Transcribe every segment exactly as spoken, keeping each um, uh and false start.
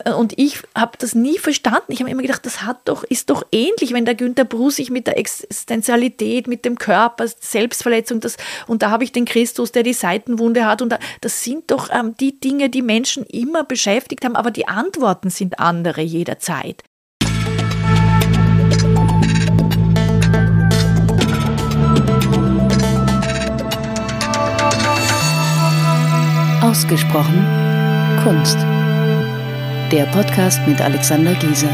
und ich habe das nie verstanden. Ich habe immer gedacht, das hat doch, ist doch ähnlich, wenn der Günter Brus sich mit der Existenzialität, mit dem Körper, Selbstverletzung, das, und da habe ich den Christus, der die Seitenwunde hat, und da, das sind doch ähm, die Dinge, die Menschen immer beschäftigt haben, aber die Antworten sind andere jederzeit. Ausgesprochen Kunst. Der Podcast mit Alexander Gieser.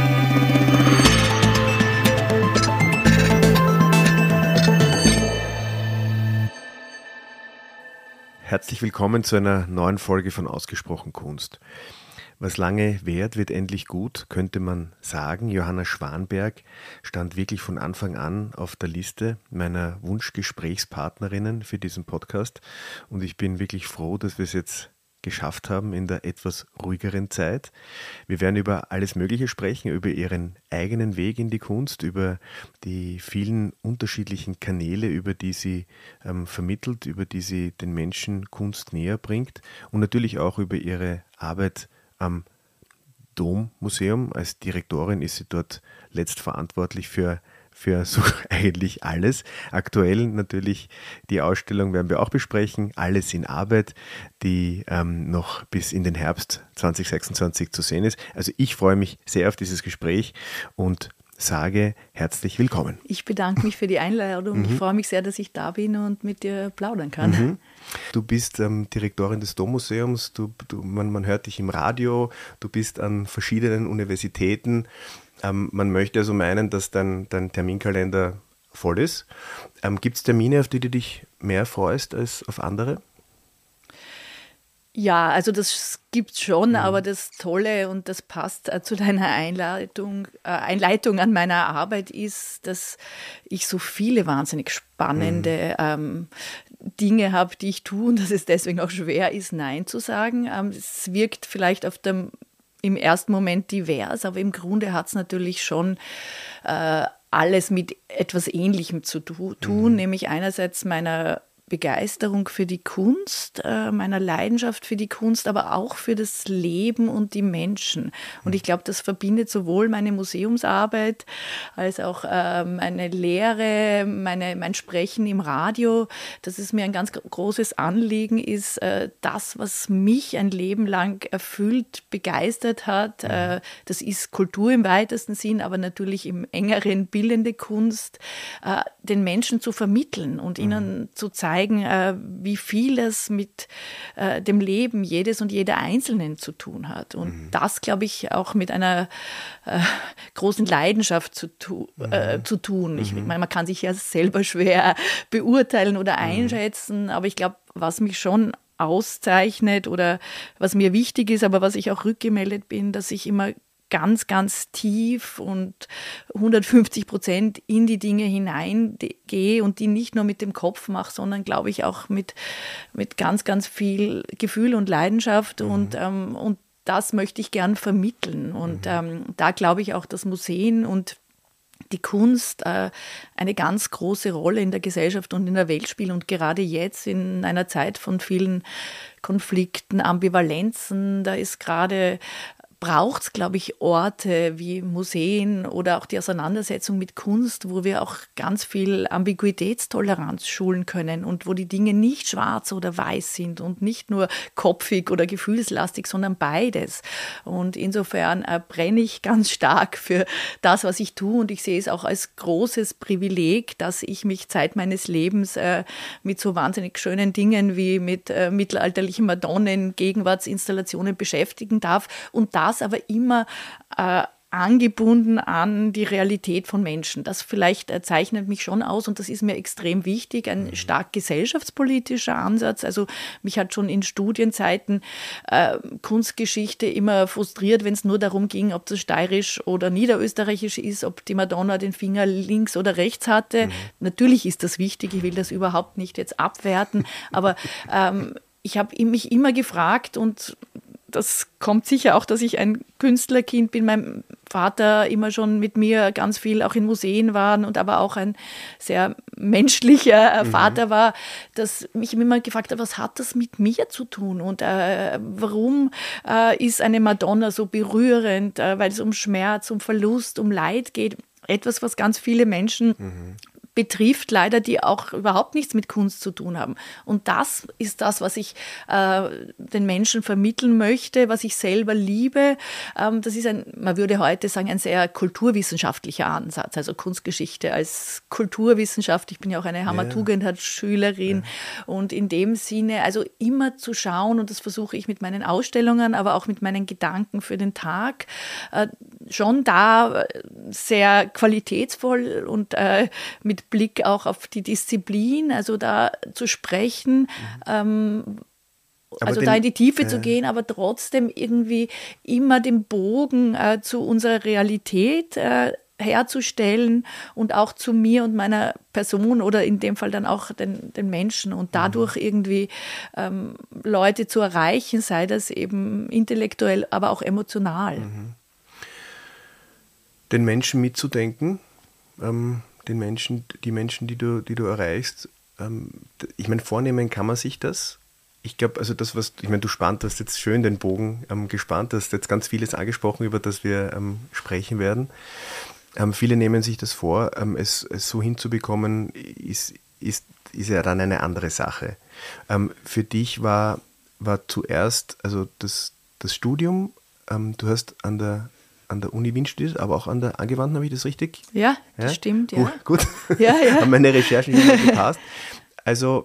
Herzlich willkommen zu einer neuen Folge von Ausgesprochen Kunst. Was lange währt, wird endlich gut, könnte man sagen. Johanna Schwanberg stand wirklich von Anfang an auf der Liste meiner Wunschgesprächspartnerinnen für diesen Podcast. Und ich bin wirklich froh, dass wir es jetzt geschafft haben in der etwas ruhigeren Zeit. Wir werden über alles Mögliche sprechen, über ihren eigenen Weg in die Kunst, über die vielen unterschiedlichen Kanäle, über die sie ähm, vermittelt, über die sie den Menschen Kunst näher bringt und natürlich auch über ihre Arbeit am Dommuseum. Als Direktorin ist sie dort letztverantwortlich für, für so eigentlich alles. Aktuell natürlich die Ausstellung werden wir auch besprechen, Alles in Arbeit, die ähm, noch bis in den Herbst zwanzig sechsundzwanzig zu sehen ist. Also ich freue mich sehr auf dieses Gespräch und sage herzlich willkommen. Ich bedanke mich für die Einladung. Mhm. Ich freue mich sehr, dass ich da bin und mit dir plaudern kann. Mhm. Du bist ähm, Direktorin des Dommuseums, du, du, man, man hört dich im Radio, du bist an verschiedenen Universitäten. Ähm, man möchte also meinen, dass dein, dein Terminkalender voll ist. Ähm, gibt es Termine, auf die du dich mehr freust als auf andere? Ja, also das gibt's schon, mhm. aber das Tolle und das passt äh, zu deiner Einleitung, äh, Einleitung an meiner Arbeit ist, dass ich so viele wahnsinnig spannende mhm. ähm, Dinge habe, die ich tue und dass es deswegen auch schwer ist, Nein zu sagen. Ähm, es wirkt vielleicht auf dem, im ersten Moment divers, aber im Grunde hat es natürlich schon äh, alles mit etwas Ähnlichem zu tu- tun, mhm. nämlich einerseits meiner Begeisterung für die Kunst, äh, meiner Leidenschaft für die Kunst, aber auch für das Leben und die Menschen. Und ich glaube, das verbindet sowohl meine Museumsarbeit als auch äh, meine Lehre, meine, mein Sprechen im Radio, dass es mir ein ganz großes Anliegen ist, äh, das, was mich ein Leben lang erfüllt, begeistert hat. Äh, das ist Kultur im weitesten Sinn, aber natürlich im engeren bildende Kunst, äh, den Menschen zu vermitteln und mhm. ihnen zu zeigen, wie viel es mit äh, dem Leben jedes und jeder Einzelnen zu tun hat. Und mhm. das, glaube ich, auch mit einer äh, großen Leidenschaft zu, tu- mhm. äh, zu tun. Ich mhm. meine, man kann sich ja selber schwer beurteilen oder einschätzen, mhm. aber ich glaube, was mich schon auszeichnet oder was mir wichtig ist, aber was ich auch rückgemeldet bin, dass ich immer ganz, ganz tief und hundertfünfzig Prozent in die Dinge hineingehe und die nicht nur mit dem Kopf mache, sondern, glaube ich, auch mit, mit ganz, ganz viel Gefühl und Leidenschaft. Mhm. Und, ähm, und das möchte ich gern vermitteln. Und mhm. ähm, da glaube ich auch, dass Museen und die Kunst äh, eine ganz große Rolle in der Gesellschaft und in der Welt spielen. Und gerade jetzt in einer Zeit von vielen Konflikten, Ambivalenzen, da ist gerade braucht es, glaube ich, Orte wie Museen oder auch die Auseinandersetzung mit Kunst, wo wir auch ganz viel Ambiguitätstoleranz schulen können und wo die Dinge nicht schwarz oder weiß sind und nicht nur kopfig oder gefühlslastig, sondern beides. Und insofern äh, brenne ich ganz stark für das, was ich tue, und ich sehe es auch als großes Privileg, dass ich mich Zeit meines Lebens äh, mit so wahnsinnig schönen Dingen wie mit äh, mittelalterlichen Madonnen, Gegenwartsinstallationen beschäftigen darf und da aber immer äh, angebunden an die Realität von Menschen. Das vielleicht äh, zeichnet mich schon aus und das ist mir extrem wichtig, ein mhm. stark gesellschaftspolitischer Ansatz. Also mich hat schon in Studienzeiten äh, Kunstgeschichte immer frustriert, wenn es nur darum ging, ob das steirisch oder niederösterreichisch ist, ob die Madonna den Finger links oder rechts hatte. Mhm. Natürlich ist das wichtig, ich will das überhaupt nicht jetzt abwerten, aber ähm, ich habe mich immer gefragt und das kommt sicher auch, dass ich ein Künstlerkind bin. Mein Vater immer schon mit mir ganz viel auch in Museen war und aber auch ein sehr menschlicher mhm. Vater war, dass mich immer gefragt hat, was hat das mit mir zu tun und äh, warum äh, ist eine Madonna so berührend, äh, weil es um Schmerz, um Verlust, um Leid geht. Etwas, was ganz viele Menschen mhm. betrifft, leider, die auch überhaupt nichts mit Kunst zu tun haben. Und das ist das, was ich äh, den Menschen vermitteln möchte, was ich selber liebe. Ähm, das ist ein, man würde heute sagen, ein sehr kulturwissenschaftlicher Ansatz, also Kunstgeschichte als Kulturwissenschaft. Ich bin ja auch eine Hammer-Tugendhat-Schülerin ja. und in dem Sinne, also immer zu schauen, und das versuche ich mit meinen Ausstellungen, aber auch mit meinen Gedanken für den Tag, äh, schon da sehr qualitätsvoll und äh, mit Blick auch auf die Disziplin, also da zu sprechen, ähm, also den, da in die Tiefe äh, zu gehen, aber trotzdem irgendwie immer den Bogen äh, zu unserer Realität äh, herzustellen und auch zu mir und meiner Person oder in dem Fall dann auch den, den Menschen und dadurch mhm. irgendwie ähm, Leute zu erreichen, sei das eben intellektuell, aber auch emotional. Mhm. Den Menschen mitzudenken, ähm den Menschen, die Menschen, die du, die du erreichst. Ähm, ich meine, vornehmen kann man sich das. Ich glaube, also das, was, ich meine, du spannt hast jetzt schön den Bogen ähm, gespannt, hast jetzt ganz vieles angesprochen, über das wir ähm, sprechen werden. Ähm, viele nehmen sich das vor, ähm, es, es so hinzubekommen, ist, ist, ist ja dann eine andere Sache. Ähm, für dich war, war zuerst, also das, das Studium, ähm, du hast an der an der Uni Wien studiert, aber auch an der Angewandten, habe ich das richtig? Ja, das ja? stimmt, ja. Uh, gut, ja, ja. Haben meine Recherchen nicht gepasst. Also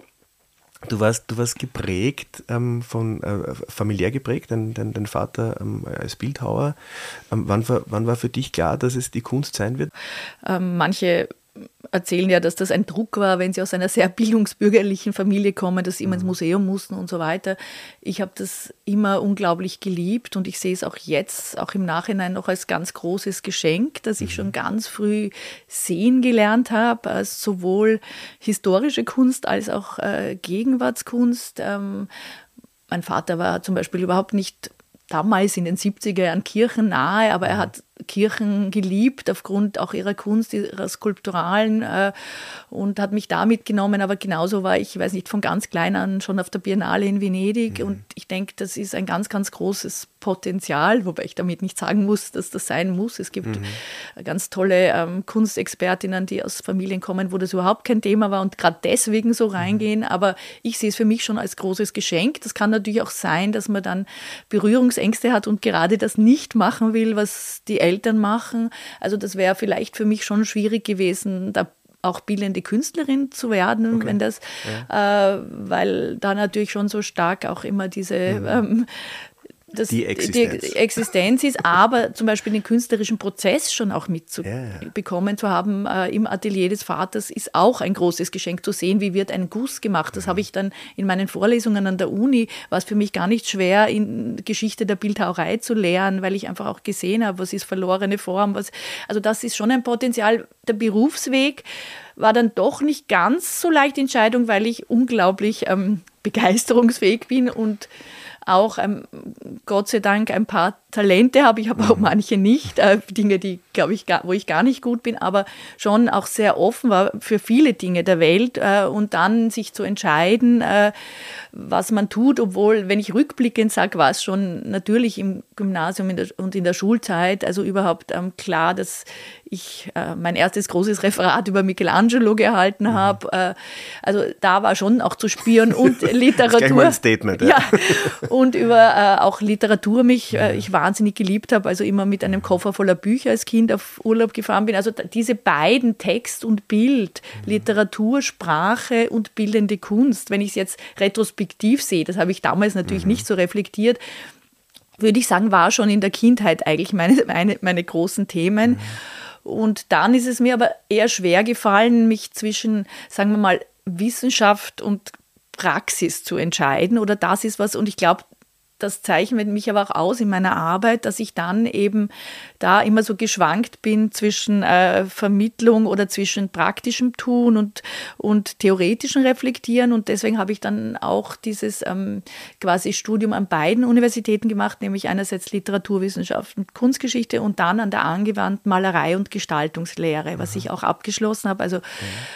du warst, du warst geprägt, ähm, von äh, familiär geprägt, dein, dein, dein Vater ähm, als Bildhauer. Ähm, wann, wann war für dich klar, dass es die Kunst sein wird? Ähm, manche erzählen ja, dass das ein Druck war, wenn sie aus einer sehr bildungsbürgerlichen Familie kommen, dass sie immer ins Museum mussten und so weiter. Ich habe das immer unglaublich geliebt und ich sehe es auch jetzt, auch im Nachhinein noch als ganz großes Geschenk, dass ich schon ganz früh sehen gelernt habe, als sowohl historische Kunst als auch äh, Gegenwartskunst. Ähm, mein Vater war zum Beispiel überhaupt nicht damals in den siebziger Jahren kirchennahe, aber er hat Kirchen geliebt, aufgrund auch ihrer Kunst, ihrer Skulpturalen äh, und hat mich da mitgenommen. Aber genauso war ich, ich weiß nicht, von ganz klein an schon auf der Biennale in Venedig. Mhm. Und ich denke, das ist ein ganz, ganz großes Potenzial, wobei ich damit nicht sagen muss, dass das sein muss. Es gibt mhm. ganz tolle ähm, Kunstexpertinnen, die aus Familien kommen, wo das überhaupt kein Thema war und gerade deswegen so reingehen. Mhm. Aber ich sehe es für mich schon als großes Geschenk. Das kann natürlich auch sein, dass man dann Berührungsängste hat und gerade das nicht machen will, was die Eltern machen. Also das wäre vielleicht für mich schon schwierig gewesen, da auch bildende Künstlerin zu werden, okay. wenn das, ja. äh, weil da natürlich schon so stark auch immer diese mhm. ähm, das, die, Existenz. die Existenz ist, aber zum Beispiel den künstlerischen Prozess schon auch mitzubekommen ja. zu haben äh, im Atelier des Vaters ist auch ein großes Geschenk, zu sehen, wie wird ein Guss gemacht. Das mhm. habe ich dann in meinen Vorlesungen an der Uni, war es für mich gar nicht schwer, in Geschichte der Bildhauerei zu lernen, weil ich einfach auch gesehen habe, was ist verlorene Form. Was, also das ist schon ein Potenzial. Der Berufsweg war dann doch nicht ganz so leicht Entscheidung, weil ich unglaublich ähm, begeisterungsfähig bin und auch ähm, Gott sei Dank ein paar Talente habe, ich habe auch manche nicht, äh, Dinge, die, glaube ich, gar, wo ich gar nicht gut bin, aber schon auch sehr offen war für viele Dinge der Welt äh, und dann sich zu entscheiden, äh, was man tut, obwohl, wenn ich rückblickend sage, war es schon natürlich im Gymnasium in der, und in der Schulzeit, also überhaupt ähm, klar, dass ich äh, mein erstes großes Referat über Michelangelo gehalten habe. Äh, also da war schon auch zu spüren und Literatur. Das ist ein Statement. Ja. ja. Und über äh, auch Literatur mich, äh, ich wahnsinnig geliebt habe, also immer mit einem Koffer voller Bücher als Kind auf Urlaub gefahren bin. Also diese beiden, Text und Bild, Literatur, Sprache und bildende Kunst, wenn ich es jetzt retrospektiv sehe, das habe ich damals natürlich mhm. nicht so reflektiert, würde ich sagen, war schon in der Kindheit eigentlich meine, meine, meine großen Themen. Mhm. Und dann ist es mir aber eher schwer gefallen, mich zwischen, sagen wir mal, Wissenschaft und Praxis zu entscheiden. Oder das ist was, und ich glaube, das zeichnet mich aber auch aus in meiner Arbeit, dass ich dann eben da immer so geschwankt bin zwischen äh, Vermittlung oder zwischen praktischem Tun und, und theoretischem Reflektieren. Und deswegen habe ich dann auch dieses ähm, quasi Studium an beiden Universitäten gemacht, nämlich einerseits Literaturwissenschaft und Kunstgeschichte und dann an der angewandten Malerei und Gestaltungslehre, was ich auch abgeschlossen habe. Also,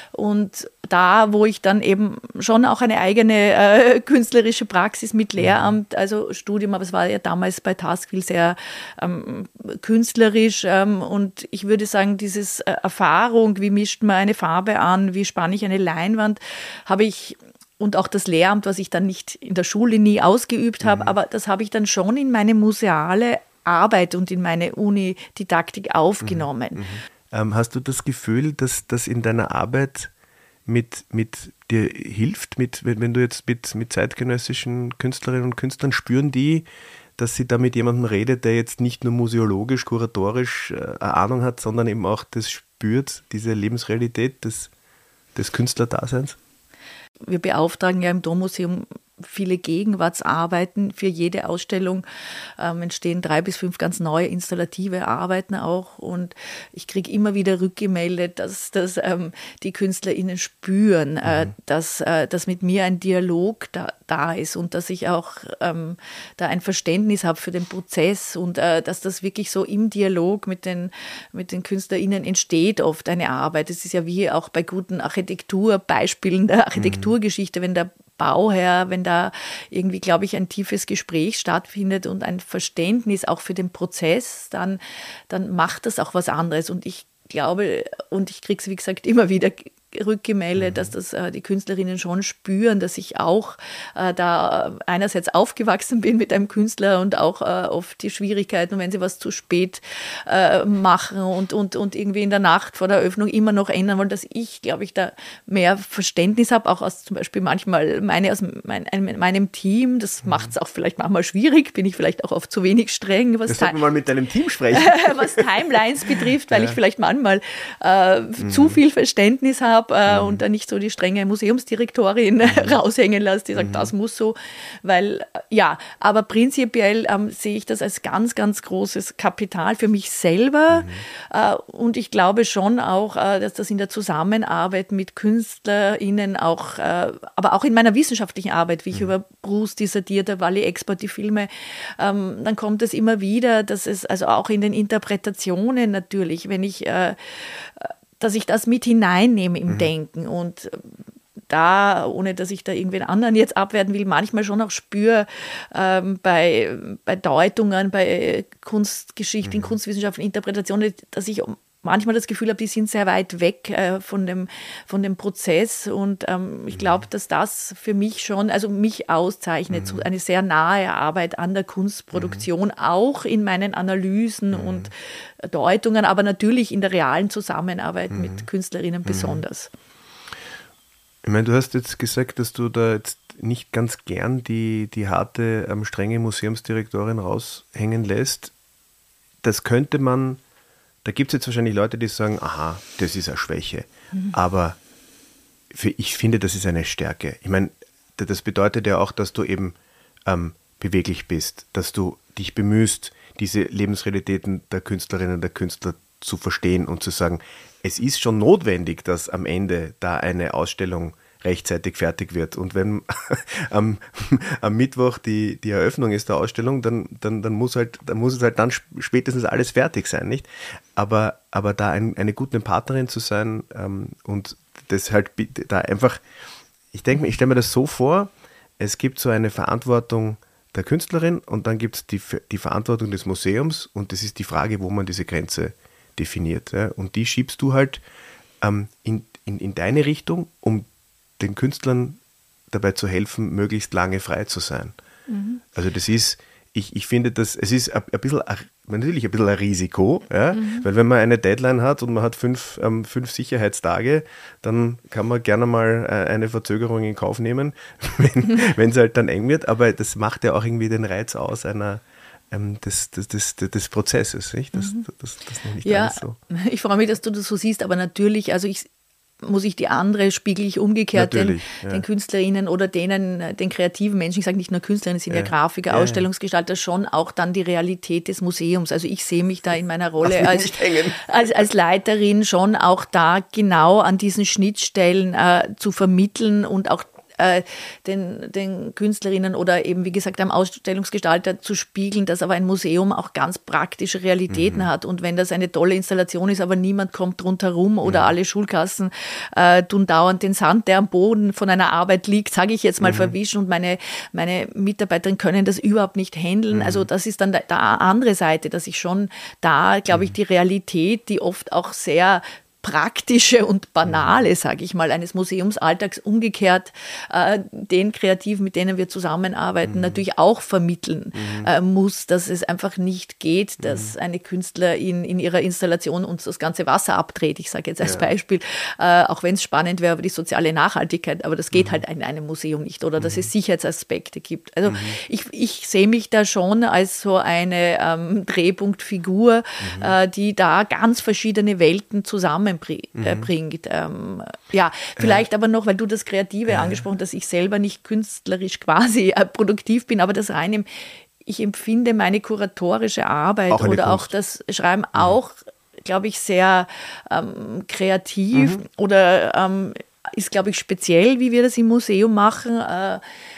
und da, wo ich dann eben schon auch eine eigene äh, künstlerische Praxis mit Lehramt, also Studium, aber es war ja damals bei Taskville sehr ähm, künstlerisch ähm, und ich würde sagen, diese äh, Erfahrung, wie mischt man eine Farbe an, wie spanne ich eine Leinwand, habe ich und auch das Lehramt, was ich dann nicht in der Schule nie ausgeübt habe, mhm. aber das habe ich dann schon in meine museale Arbeit und in meine Uni-Didaktik aufgenommen. Mhm. Mhm. Ähm, hast du das Gefühl, dass das in deiner Arbeit mit, mit dir hilft, mit, wenn du jetzt mit, mit zeitgenössischen Künstlerinnen und Künstlern, spüren die, dass sie da mit jemandem redet, der jetzt nicht nur museologisch, kuratorisch äh, eine Ahnung hat, sondern eben auch das spürt, diese Lebensrealität des, des Künstlerdaseins? Wir beauftragen ja im Dommuseum viele Gegenwartsarbeiten. Für jede Ausstellung ähm, entstehen drei bis fünf ganz neue installative Arbeiten auch. Und ich kriege immer wieder rückgemeldet, dass, dass ähm, die KünstlerInnen spüren, mhm. äh, dass, äh, dass mit mir ein Dialog da, da ist und dass ich auch ähm, da ein Verständnis habe für den Prozess und äh, dass das wirklich so im Dialog mit den, mit den KünstlerInnen entsteht oft eine Arbeit. Es ist ja wie auch bei guten Architekturbeispielen der Architekturgeschichte, mhm. wenn der Bauherr, wenn da irgendwie, glaube ich, ein tiefes Gespräch stattfindet und ein Verständnis auch für den Prozess, dann, dann macht das auch was anderes. Und ich glaube, und ich kriege es, wie gesagt, immer wieder rückgemeldet, dass das äh, die Künstlerinnen schon spüren, dass ich auch äh, da einerseits aufgewachsen bin mit einem Künstler und auch äh, oft die Schwierigkeiten, wenn sie was zu spät äh, machen und, und, und irgendwie in der Nacht vor der Eröffnung immer noch ändern wollen, dass ich, glaube ich, da mehr Verständnis habe, auch aus zum Beispiel manchmal meine aus mein, meinem Team. Das macht es auch vielleicht manchmal schwierig, bin ich vielleicht auch oft zu wenig streng. Was das sollten wir mal mit deinem Team sprechen. was Timelines betrifft, weil ja. ich vielleicht manchmal äh, mhm. zu viel Verständnis habe äh, mhm. und dann nicht so die strenge Museumsdirektorin mhm. raushängen lasse, die sagt, mhm. das muss so, weil, ja, aber prinzipiell ähm, sehe ich das als ganz, ganz großes Kapital für mich selber mhm. äh, und ich glaube schon auch, äh, dass das in der Zusammenarbeit mit KünstlerInnen auch, äh, aber auch in meiner wissenschaftlichen Arbeit, wie ich mhm. über Proust dissertierte, Valley Export, die Filme, ähm, dann kommt es immer wieder, dass es also auch in den Interpretationen natürlich, wenn ich äh, dass ich das mit hineinnehme im mhm. Denken und da, ohne dass ich da irgendwen anderen jetzt abwerten will, manchmal schon auch spüre ähm, bei, bei Deutungen, bei Kunstgeschichte, mhm. Kunstwissenschaften, Interpretationen, dass ich manchmal das Gefühl habe, die sind sehr weit weg äh, von dem, von dem Prozess und ähm, ich glaube, dass das für mich schon, also mich auszeichnet, mhm. so eine sehr nahe Arbeit an der Kunstproduktion, mhm. auch in meinen Analysen mhm. und Deutungen, aber natürlich in der realen Zusammenarbeit mhm. mit Künstlerinnen mhm. besonders. Ich meine, du hast jetzt gesagt, dass du da jetzt nicht ganz gern die, die harte, ähm, strenge Museumsdirektorin raushängen lässt. Das könnte man, da gibt es jetzt wahrscheinlich Leute, die sagen, aha, das ist eine Schwäche. Mhm. Aber für, ich finde, das ist eine Stärke. Ich meine, das bedeutet ja auch, dass du eben ähm, beweglich bist, dass du dich bemühst, diese Lebensrealitäten der Künstlerinnen und der Künstler zu verstehen und zu sagen, es ist schon notwendig, dass am Ende da eine Ausstellung rechtzeitig fertig wird. Und wenn am, am Mittwoch die, die Eröffnung ist der Ausstellung, dann, dann, dann, muss halt, dann muss es halt dann spätestens alles fertig sein, nicht? Aber, aber da ein, eine gute Partnerin zu sein ähm, und das halt da einfach, ich denke, ich stelle mir das so vor, es gibt so eine Verantwortung der Künstlerin und dann gibt es die, die Verantwortung des Museums und das ist die Frage, wo man diese Grenze definiert. Ja? Und die schiebst du halt ähm, in, in, in deine Richtung, um den Künstlern dabei zu helfen, möglichst lange frei zu sein. Mhm. Also das ist, ich, ich finde, dass es ist ein, ein bisschen, natürlich ein bisschen ein Risiko, ja? Mhm. Weil wenn man eine Deadline hat und man hat fünf, ähm, fünf Sicherheitstage, dann kann man gerne mal äh, eine Verzögerung in Kauf nehmen, wenn es halt dann eng wird, aber das macht ja auch irgendwie den Reiz aus einer ähm, des, des, des, des Prozesses, nicht? Das, mhm. das, das, das noch nicht ja, alles so. Ich freue mich, dass du das so siehst, aber natürlich, also ich muss ich die andere, spiegel ich umgekehrt den, ja. den Künstlerinnen oder denen, den kreativen Menschen, ich sage nicht nur Künstlerinnen, es sind ja, ja Grafiker, ja, Ausstellungsgestalter, schon auch dann die Realität des Museums. Also ich sehe mich da in meiner Rolle als, als, als Leiterin schon auch da genau an diesen Schnittstellen äh, zu vermitteln und auch Den, den Künstlerinnen oder eben, wie gesagt, einem Ausstellungsgestalter zu spiegeln, dass aber ein Museum auch ganz praktische Realitäten mhm. hat. Und wenn das eine tolle Installation ist, aber niemand kommt rundherum oder mhm. alle Schulklassen äh, tun dauernd den Sand, der am Boden von einer Arbeit liegt, sage ich jetzt mal, mhm. verwischen und meine, meine Mitarbeiterinnen können das überhaupt nicht handeln. Mhm. Also das ist dann da, da andere Seite, dass ich schon da, glaube ich, die Realität, die oft auch sehr praktische und banale, sage ich mal, eines Museumsalltags umgekehrt äh, den Kreativen, mit denen wir zusammenarbeiten, mhm. natürlich auch vermitteln mhm. äh, muss, dass es einfach nicht geht, dass mhm. eine Künstlerin in ihrer Installation uns das ganze Wasser abdreht. Ich sage jetzt als ja. Beispiel, äh, auch wenn es spannend wäre, aber die soziale Nachhaltigkeit, aber das geht mhm. halt in einem Museum nicht oder mhm. dass es Sicherheitsaspekte gibt. Also mhm. ich, ich sehe mich da schon als so eine ähm, Drehpunktfigur, mhm. äh, die da ganz verschiedene Welten zusammen bringt. Mhm. Ähm, ja, vielleicht äh, aber noch, weil du das Kreative äh, angesprochen hast, dass ich selber nicht künstlerisch quasi äh, produktiv bin, aber das rein im, ich empfinde meine kuratorische Arbeit auch oder Kunst. Auch das Schreiben mhm. auch, glaube ich, sehr ähm, kreativ mhm. oder ähm, ist, glaube ich, speziell, wie wir das im Museum machen, äh,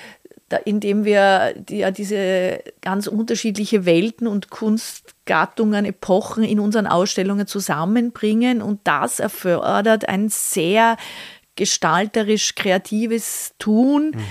indem wir die, ja, diese ganz unterschiedliche Welten und Kunstgattungen, Epochen in unseren Ausstellungen zusammenbringen und das erfordert ein sehr gestalterisch kreatives Tun mhm.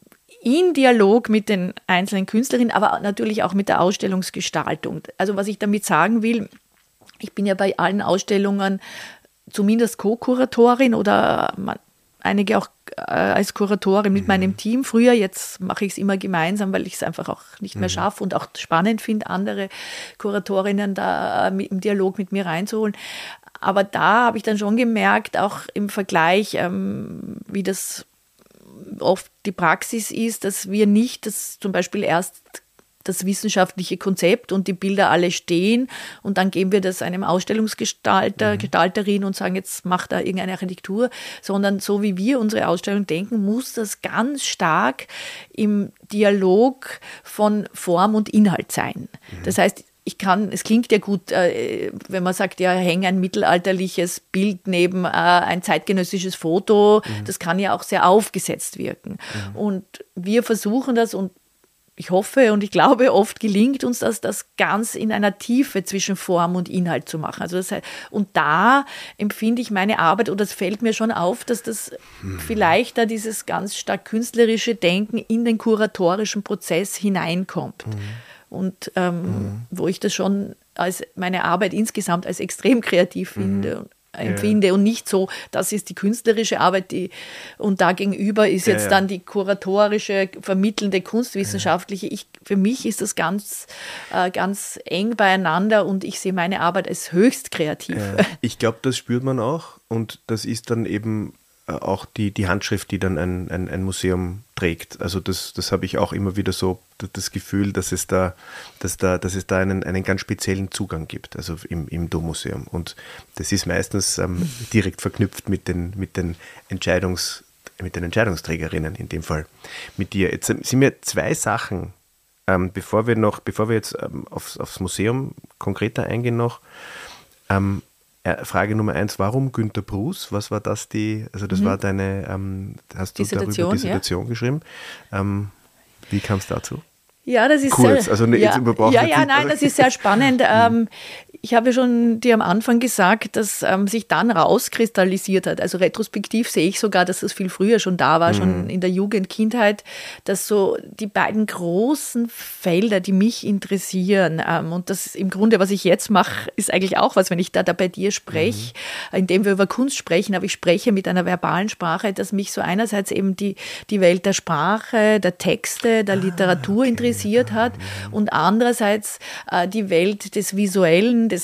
in Dialog mit den einzelnen Künstlerinnen, aber natürlich auch mit der Ausstellungsgestaltung. Also was ich damit sagen will, ich bin ja bei allen Ausstellungen zumindest Co-Kuratorin oder man, einige auch äh, als Kuratorin mit mhm. meinem Team früher. Jetzt mache ich es immer gemeinsam, weil ich es einfach auch nicht mehr schaffe und auch spannend finde, andere Kuratorinnen da äh, im Dialog mit mir reinzuholen. Aber da habe ich dann schon gemerkt, auch im Vergleich, ähm, wie das oft die Praxis ist, dass wir nicht das zum Beispiel erst das wissenschaftliche Konzept und die Bilder alle stehen und dann geben wir das einem Ausstellungsgestalter, mhm. Gestalterin und sagen, jetzt macht da irgendeine Architektur, sondern so wie wir unsere Ausstellung denken, muss das ganz stark im Dialog von Form und Inhalt sein. Mhm. Das heißt, ich kann, es klingt ja gut, äh, wenn man sagt, ja, hänge ein mittelalterliches Bild neben äh, ein zeitgenössisches Foto, mhm. das kann ja auch sehr aufgesetzt wirken. Mhm. Und wir versuchen das und ich hoffe und ich glaube, oft gelingt uns das, das ganz in einer Tiefe zwischen Form und Inhalt zu machen. Also das heißt, und da empfinde ich meine Arbeit, oder es fällt mir schon auf, dass das hm. vielleicht da dieses ganz stark künstlerische Denken in den kuratorischen Prozess hineinkommt. Hm. Und ähm, hm. wo ich das schon als meine Arbeit insgesamt als extrem kreativ finde. Hm. empfinde ja. und nicht so, das ist die künstlerische Arbeit die, und da gegenüber ist jetzt ja, ja. dann die kuratorische, vermittelnde, kunstwissenschaftliche. Ich, für mich ist das ganz, äh, ganz eng beieinander und ich sehe meine Arbeit als höchst kreativ. Ja. Ich glaube, das spürt man auch und das ist dann eben auch die, die Handschrift, die dann ein, ein, ein Museum trägt. Also das, das habe ich auch immer wieder so das Gefühl, dass es da, dass da, dass es da einen, einen ganz speziellen Zugang gibt, also im, im Dommuseum. Und das ist meistens ähm, direkt verknüpft mit den, mit den Entscheidungs, mit den Entscheidungsträgerinnen, in dem Fall mit dir. Jetzt sind mir zwei Sachen, ähm, bevor wir noch, bevor wir jetzt ähm, aufs, aufs Museum konkreter eingehen noch, ähm, Frage Nummer eins, warum Günter Bruß? Was war das die, also das mhm. war deine, ähm, hast du darüber Dissertation ja. geschrieben? Ähm, wie kam es dazu? Ja, das ist Kurz, sehr, also ja, ja, ja, nein, das ist sehr spannend. ähm, ich habe ja schon dir am Anfang gesagt, dass ähm, sich dann rauskristallisiert hat. Also retrospektiv sehe ich sogar, dass das viel früher schon da war, mhm. schon in der Jugend, Kindheit, dass so die beiden großen Felder, die mich interessieren, ähm, und das im Grunde, was ich jetzt mache, ist eigentlich auch was, wenn ich da, da bei dir spreche, mhm. indem wir über Kunst sprechen, aber ich spreche mit einer verbalen Sprache, dass mich so einerseits eben die, die Welt der Sprache, der Texte, der Literatur ah, okay. interessiert hat und andererseits äh, die Welt des Visuellen, des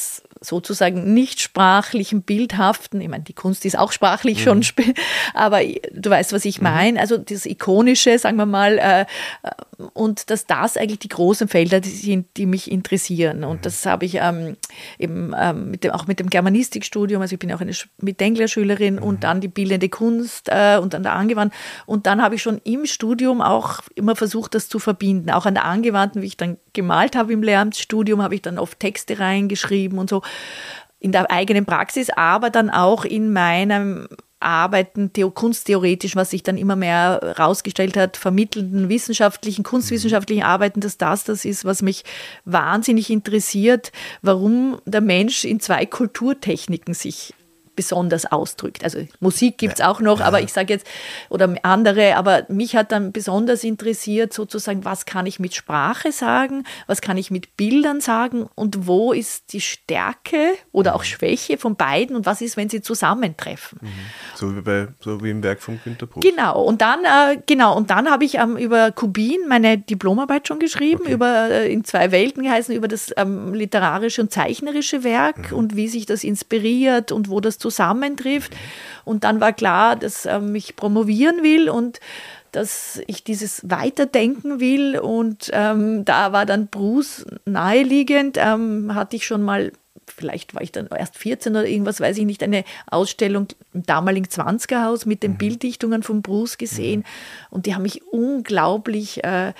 sozusagen nicht sprachlichen, bildhaften, ich meine, die Kunst ist auch sprachlich mhm. schon, aber du weißt, was ich meine, also das Ikonische, sagen wir mal, äh, und dass das eigentlich die großen Felder sind, die mich interessieren. Und mhm. das habe ich ähm, eben ähm, mit dem, auch mit dem Germanistikstudium, also ich bin auch eine Mitdenkler-Schülerin mhm. und dann die bildende Kunst äh, und dann der Angewandten. Und dann habe ich schon im Studium auch immer versucht, das zu verbinden. Auch an der Angewandten, wie ich dann gemalt habe im Lehramtsstudium, habe ich dann oft Texte reingeschrieben und so in der eigenen Praxis, aber dann auch in meinem Arbeiten, kunsttheoretisch, was sich dann immer mehr herausgestellt hat, vermittelnden wissenschaftlichen, kunstwissenschaftlichen Arbeiten, dass das das ist, was mich wahnsinnig interessiert, warum der Mensch in zwei Kulturtechniken sich besonders ausdrückt. Also Musik gibt es auch noch, ja. aber ich sage jetzt, oder andere, aber mich hat dann besonders interessiert sozusagen, was kann ich mit Sprache sagen, was kann ich mit Bildern sagen und wo ist die Stärke oder auch Schwäche von beiden und was ist, wenn sie zusammentreffen. Mhm. So wie bei, so wie im Werk von Günter Bruch. Genau, und dann, äh, genau, und dann habe ich ähm, über Kubin meine Diplomarbeit schon geschrieben, okay. über äh, in zwei Welten geheißen, über das ähm, literarische und zeichnerische Werk mhm. und wie sich das inspiriert und wo das zusammentrifft. Und dann war klar, dass ähm, ich promovieren will und dass ich dieses Weiterdenken will. Und ähm, da war dann Bruce naheliegend, ähm, hatte ich schon mal, vielleicht war ich dann erst vierzehn oder irgendwas, weiß ich nicht, eine Ausstellung im damaligen Zwanzigerhaus mit den mhm. Bilddichtungen von Bruce gesehen. Mhm. Und die haben mich unglaublich äh,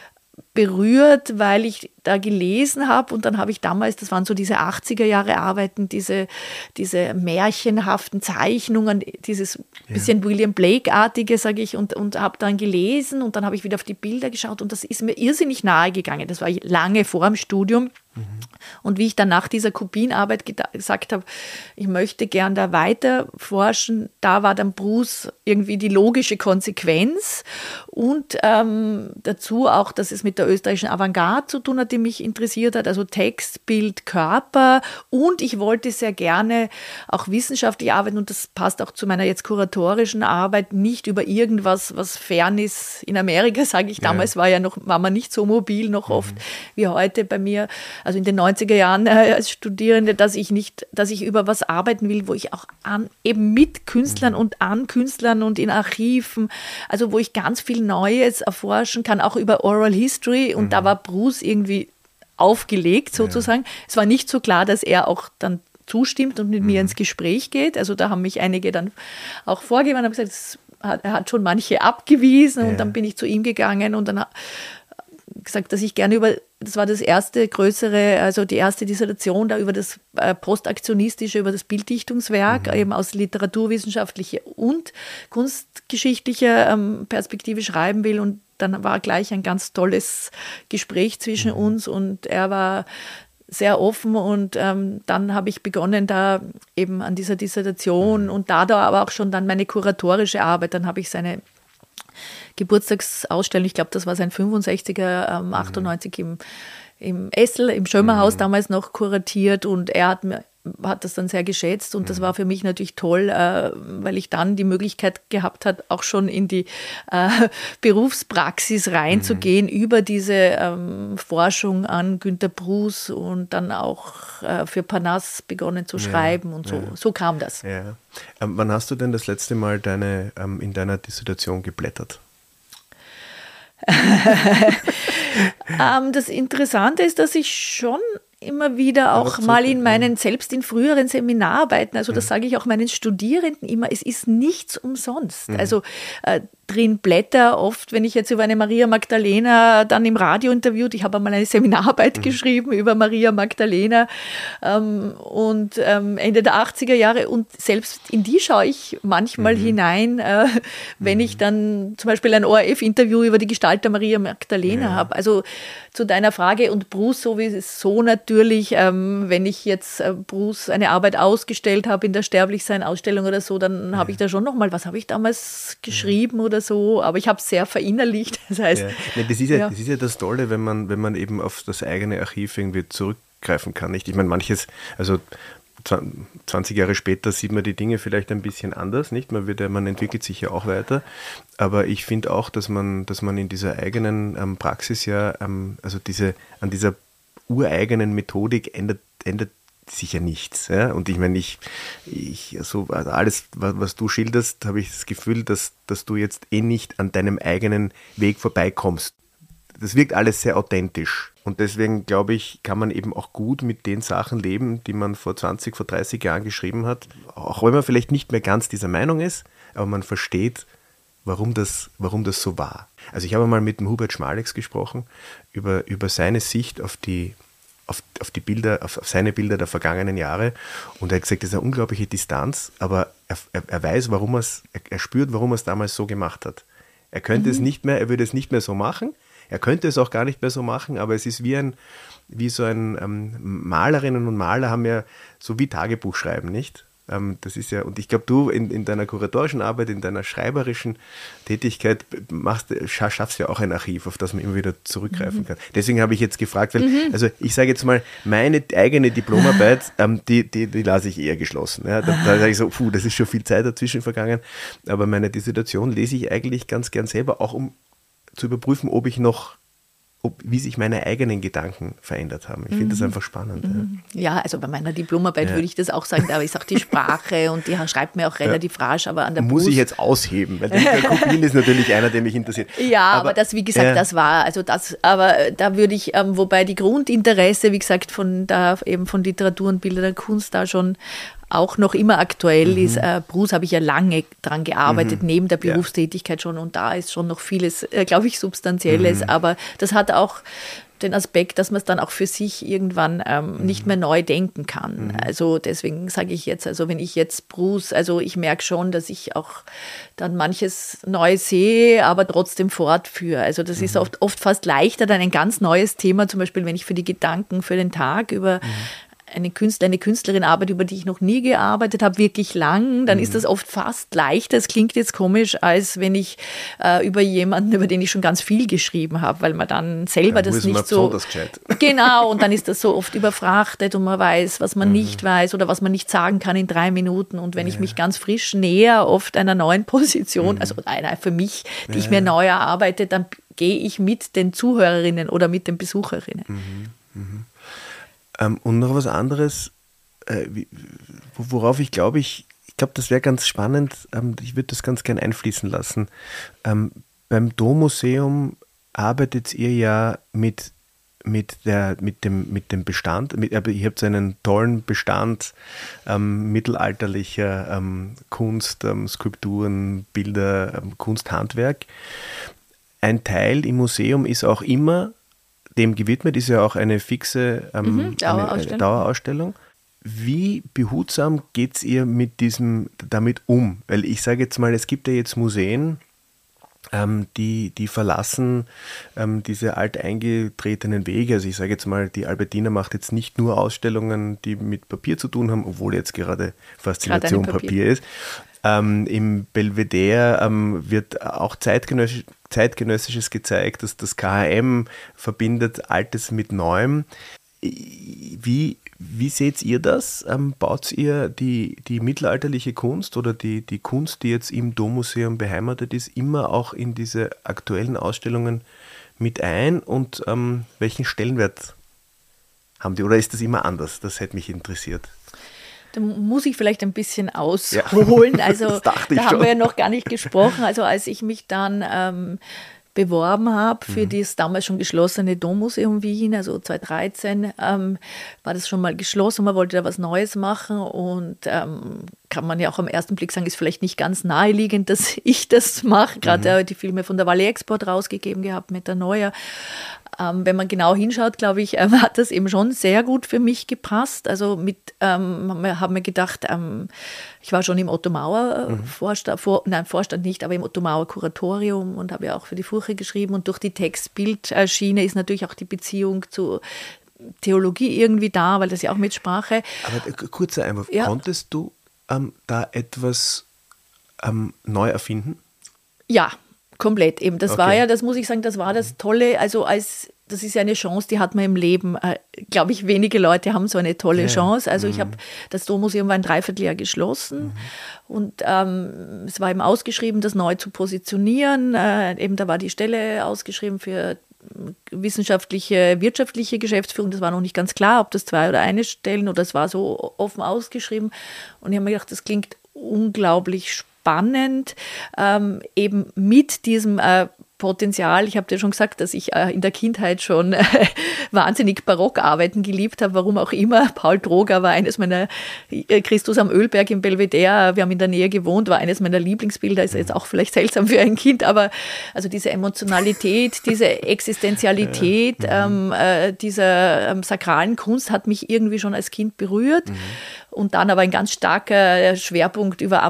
berührt, weil ich da gelesen habe und dann habe ich damals, das waren so diese achtziger Jahre Arbeiten, diese, diese märchenhaften Zeichnungen, dieses ja. bisschen William Blake-artige, sage ich, und, und habe dann gelesen und dann habe ich wieder auf die Bilder geschaut und das ist mir irrsinnig nahe gegangen. Das war lange vor dem Studium. Mhm. Und wie ich dann nach dieser Kubin-Arbeit geda- gesagt habe, ich möchte gern da weiter forschen, da war dann Bruce irgendwie die logische Konsequenz und ähm, dazu auch, dass es mit der österreichischen Avantgarde zu tun hat, die mich interessiert hat, also Text, Bild, Körper und ich wollte sehr gerne auch wissenschaftlich arbeiten und das passt auch zu meiner jetzt kuratorischen Arbeit, nicht über irgendwas, was fern ist in Amerika, sage ich, damals ja. war ja noch, war man nicht so mobil noch mhm. oft wie heute bei mir, also in den neunziger Jahren äh, als Studierende, dass ich nicht, dass ich über was arbeiten will, wo ich auch an, eben mit Künstlern mhm. und an Künstlern und in Archiven, also wo ich ganz viel Neues erforschen kann, auch über Oral History und mhm. da war Bruce irgendwie aufgelegt sozusagen. Ja. Es war nicht so klar, dass er auch dann zustimmt und mit mhm. mir ins Gespräch geht, also da haben mich einige dann auch vorgewandt und haben gesagt, das hat, er hat schon manche abgewiesen ja. und dann bin ich zu ihm gegangen und dann gesagt, dass ich gerne über, das war das erste größere, also die erste Dissertation da über das äh, Postaktionistische, über das Bilddichtungswerk, mhm. eben aus literaturwissenschaftlicher und kunstgeschichtlicher ähm, Perspektive schreiben will und dann war gleich ein ganz tolles Gespräch zwischen mhm. uns und er war sehr offen und ähm, dann habe ich begonnen da eben an dieser Dissertation mhm. und da da aber auch schon dann meine kuratorische Arbeit, dann habe ich seine Geburtstagsausstellung, ich glaube, das war sein fünfundsechziger, ähm, achtundneunzig im, im Essel, im Schömerhaus mhm. damals noch kuratiert und er hat mir hat das dann sehr geschätzt und das war für mich natürlich toll, äh, weil ich dann die Möglichkeit gehabt habe, auch schon in die äh, Berufspraxis reinzugehen mhm. über diese ähm, Forschung an Günter Bruce und dann auch äh, für Parnasse begonnen zu schreiben ja, und so. Ja. So kam das. Ja. Ähm, wann hast du denn das letzte Mal deine, ähm, in deiner Dissertation geblättert? ähm, das Interessante ist, dass ich schon immer wieder auch ja, mal in meinen, selbst in früheren Seminararbeiten, also das ja. sage ich auch meinen Studierenden immer, es ist nichts umsonst. Mhm. Also äh, drin Blätter oft, wenn ich jetzt über eine Maria Magdalena dann im Radio interviewt, ich habe einmal eine Seminararbeit mhm. geschrieben über Maria Magdalena ähm, und ähm, Ende der achtziger Jahre und selbst in die schaue ich manchmal mhm. hinein, äh, wenn mhm. ich dann zum Beispiel ein O R F-Interview über die Gestalt der Maria Magdalena ja. habe. Also zu deiner Frage und Bruce sowieso natürlich, ähm, wenn ich jetzt äh, Bruce eine Arbeit ausgestellt habe in der Sterblichsein-Ausstellung oder so, dann ja. habe ich da schon nochmal, was habe ich damals geschrieben ja. oder so, aber ich habe es sehr verinnerlicht. Das heißt, ja. Nee, das, ist ja, ja. das ist ja das Tolle, wenn man, wenn man eben auf das eigene Archiv irgendwie zurückgreifen kann. Nicht? Ich meine, manches, also zwanzig Jahre später sieht man die Dinge vielleicht ein bisschen anders, nicht? Man, wird, man entwickelt sich ja auch weiter, aber ich finde auch, dass man, dass man in dieser eigenen ähm, Praxis ja, ähm, also diese, an dieser ureigenen Methodik ändert, ändert sicher nichts. Ja? Und ich meine, ich, ich so also alles, was, was du schilderst, habe ich das Gefühl, dass, dass du jetzt eh nicht an deinem eigenen Weg vorbeikommst. Das wirkt alles sehr authentisch. Und deswegen, glaube ich, kann man eben auch gut mit den Sachen leben, die man vor zwanzig, vor dreißig Jahren geschrieben hat. Auch wenn man vielleicht nicht mehr ganz dieser Meinung ist, aber man versteht, warum das, warum das so war. Also ich habe mal mit dem Hubert Schmaleks gesprochen über, über seine Sicht auf die, auf, auf die Bilder, auf, auf seine Bilder der vergangenen Jahre. Und er hat gesagt, das ist eine unglaubliche Distanz, aber er, er, er weiß, warum er es, er, er spürt, warum er es damals so gemacht hat. Er könnte mhm. es nicht mehr, er würde es nicht mehr so machen. Er könnte es auch gar nicht mehr so machen, aber es ist wie ein, wie so ein ähm, Malerinnen und Maler haben ja so wie Tagebuch schreiben, nicht? Ähm, das ist ja, und ich glaube, du in, in deiner kuratorischen Arbeit, in deiner schreiberischen Tätigkeit machst, schaffst ja auch ein Archiv, auf das man immer wieder zurückgreifen mhm. kann. Deswegen habe ich jetzt gefragt, weil, mhm. also ich sage jetzt mal, meine eigene Diplomarbeit, ähm, die, die, die lasse ich eher geschlossen. Ja? Da, da sage ich so, puh, das ist schon viel Zeit dazwischen vergangen, aber meine Dissertation lese ich eigentlich ganz gern selber, auch um zu überprüfen, ob ich noch, ob, wie sich meine eigenen Gedanken verändert haben. Ich finde mhm. das einfach spannend. Mhm. Ja. ja, also bei meiner Diplomarbeit ja. würde ich das auch sagen, da ist auch die Sprache und die schreibt mir auch relativ ja. rasch, aber an der Muss Brust. ich jetzt ausheben, weil der Kopien ist natürlich einer, der mich interessiert. Ja, aber, aber das, wie gesagt, ja. das war, also das, aber da würde ich, ähm, wobei die Grundinteresse, wie gesagt, von da eben von Literatur und bildender Kunst da schon auch noch immer aktuell mhm. ist. Äh, Bruce habe ich ja lange dran gearbeitet, mhm. neben der Berufstätigkeit ja. schon, und da ist schon noch vieles, äh, glaube ich, Substanzielles, mhm. aber das hat auch den Aspekt, dass man es dann auch für sich irgendwann ähm, mhm. nicht mehr neu denken kann. Mhm. Also deswegen sage ich jetzt, also wenn ich jetzt Bruce, also ich merke schon, dass ich auch dann manches neu sehe, aber trotzdem fortführe. Also das mhm. ist oft, oft fast leichter, dann ein ganz neues Thema, zum Beispiel wenn ich für die Gedanken für den Tag über mhm. eine Künstler, eine Künstlerin arbeitet, über die ich noch nie gearbeitet habe, wirklich lang, dann mhm. ist das oft fast leichter. Es klingt jetzt komisch, als wenn ich äh, über jemanden, über den ich schon ganz viel geschrieben habe, weil man dann selber dann das nicht so... Genau, und dann ist das so oft überfrachtet und man weiß, was man mhm. nicht weiß oder was man nicht sagen kann in drei Minuten. Und wenn ja. ich mich ganz frisch näher oft einer neuen Position, mhm. also einer für mich, die ja. ich mir neu erarbeite, dann gehe ich mit den Zuhörerinnen oder mit den Besucherinnen. Mhm. Mhm. Ähm, und noch was anderes, äh, wie, worauf ich glaube, ich, ich glaube, das wäre ganz spannend, ähm, ich würde das ganz gern einfließen lassen. Ähm, beim Dommuseum arbeitet ihr ja mit, mit, der, mit, dem, mit dem Bestand, mit, ihr habt so einen tollen Bestand ähm, mittelalterlicher ähm, Kunst, ähm, Skulpturen, Bilder, ähm, Kunsthandwerk. Ein Teil im Museum ist auch immer dem gewidmet, ist ja auch eine fixe ähm, mhm, Dauerausstellung. Eine, eine Dauerausstellung. Wie behutsam geht es ihr mit diesem, damit um? Weil ich sage jetzt mal, es gibt ja jetzt Museen, ähm, die, die verlassen ähm, diese alteingetretenen Wege. Also ich sage jetzt mal, die Albertina macht jetzt nicht nur Ausstellungen, die mit Papier zu tun haben, obwohl jetzt gerade Faszination gerade Papier. Papier ist. Ähm, Im Belvedere ähm, wird auch zeitgenössisch, zeitgenössisches gezeigt, dass das K H M verbindet Altes mit Neuem. Wie, wie seht ihr das? Ähm, baut ihr die, die mittelalterliche Kunst oder die, die Kunst, die jetzt im Dommuseum beheimatet ist, immer auch in diese aktuellen Ausstellungen mit ein? Und ähm, welchen Stellenwert haben die? Oder ist das immer anders? Das hätte mich interessiert. Da muss ich vielleicht ein bisschen ausholen. Ja, also da haben schon. wir ja noch gar nicht gesprochen. Also als ich mich dann ähm, beworben habe für mhm. das damals schon geschlossene Dommuseum Wien, also zweitausenddreizehn, ähm, war das schon mal geschlossen. Man wollte da was Neues machen und ähm, kann man ja auch am ersten Blick sagen, ist vielleicht nicht ganz naheliegend, dass ich das mache. Gerade mhm. die Filme von der Valley Export rausgegeben gehabt mit der Neuer. Ähm, wenn man genau hinschaut, glaube ich, ähm, hat das eben schon sehr gut für mich gepasst. Also mit, ähm, haben wir gedacht, ähm, ich war schon im Otto Mauer mhm. Vorstand, vor, nein, Vorstand nicht, aber im Otto Mauer Kuratorium und habe ja auch für die Furche geschrieben. Und durch die Textbildschiene ist natürlich auch die Beziehung zu Theologie irgendwie da, weil das ja auch mit Sprache. Aber kurzer Einwurf, ja. konntest du ähm, da etwas ähm, neu erfinden? Ja. Komplett eben. Das okay. war ja, das muss ich sagen, das war das Tolle. Also als, das ist ja eine Chance, die hat man im Leben. Äh, glaube ich, wenige Leute haben so eine tolle ja. Chance. Also mhm. ich habe, das Dommuseum war ein Dreivierteljahr geschlossen mhm. und ähm, es war eben ausgeschrieben, das neu zu positionieren. Äh, eben da war die Stelle ausgeschrieben für wissenschaftliche, wirtschaftliche Geschäftsführung, das war noch nicht ganz klar, ob das zwei oder eine Stellen oder es war so offen ausgeschrieben. Und ich habe mir gedacht, das klingt unglaublich spannend, ähm, eben mit diesem äh, Potenzial. Ich habe dir schon gesagt, dass ich äh, in der Kindheit schon äh, wahnsinnig Barockarbeiten geliebt habe, warum auch immer. Paul Droger war eines meiner, äh, Christus am Ölberg im Belvedere, wir haben in der Nähe gewohnt, war eines meiner Lieblingsbilder, ist jetzt auch vielleicht seltsam für ein Kind, aber also diese Emotionalität, diese Existenzialität ähm, äh, dieser ähm, sakralen Kunst hat mich irgendwie schon als Kind berührt. Mhm. Und dann aber ein ganz starker Schwerpunkt über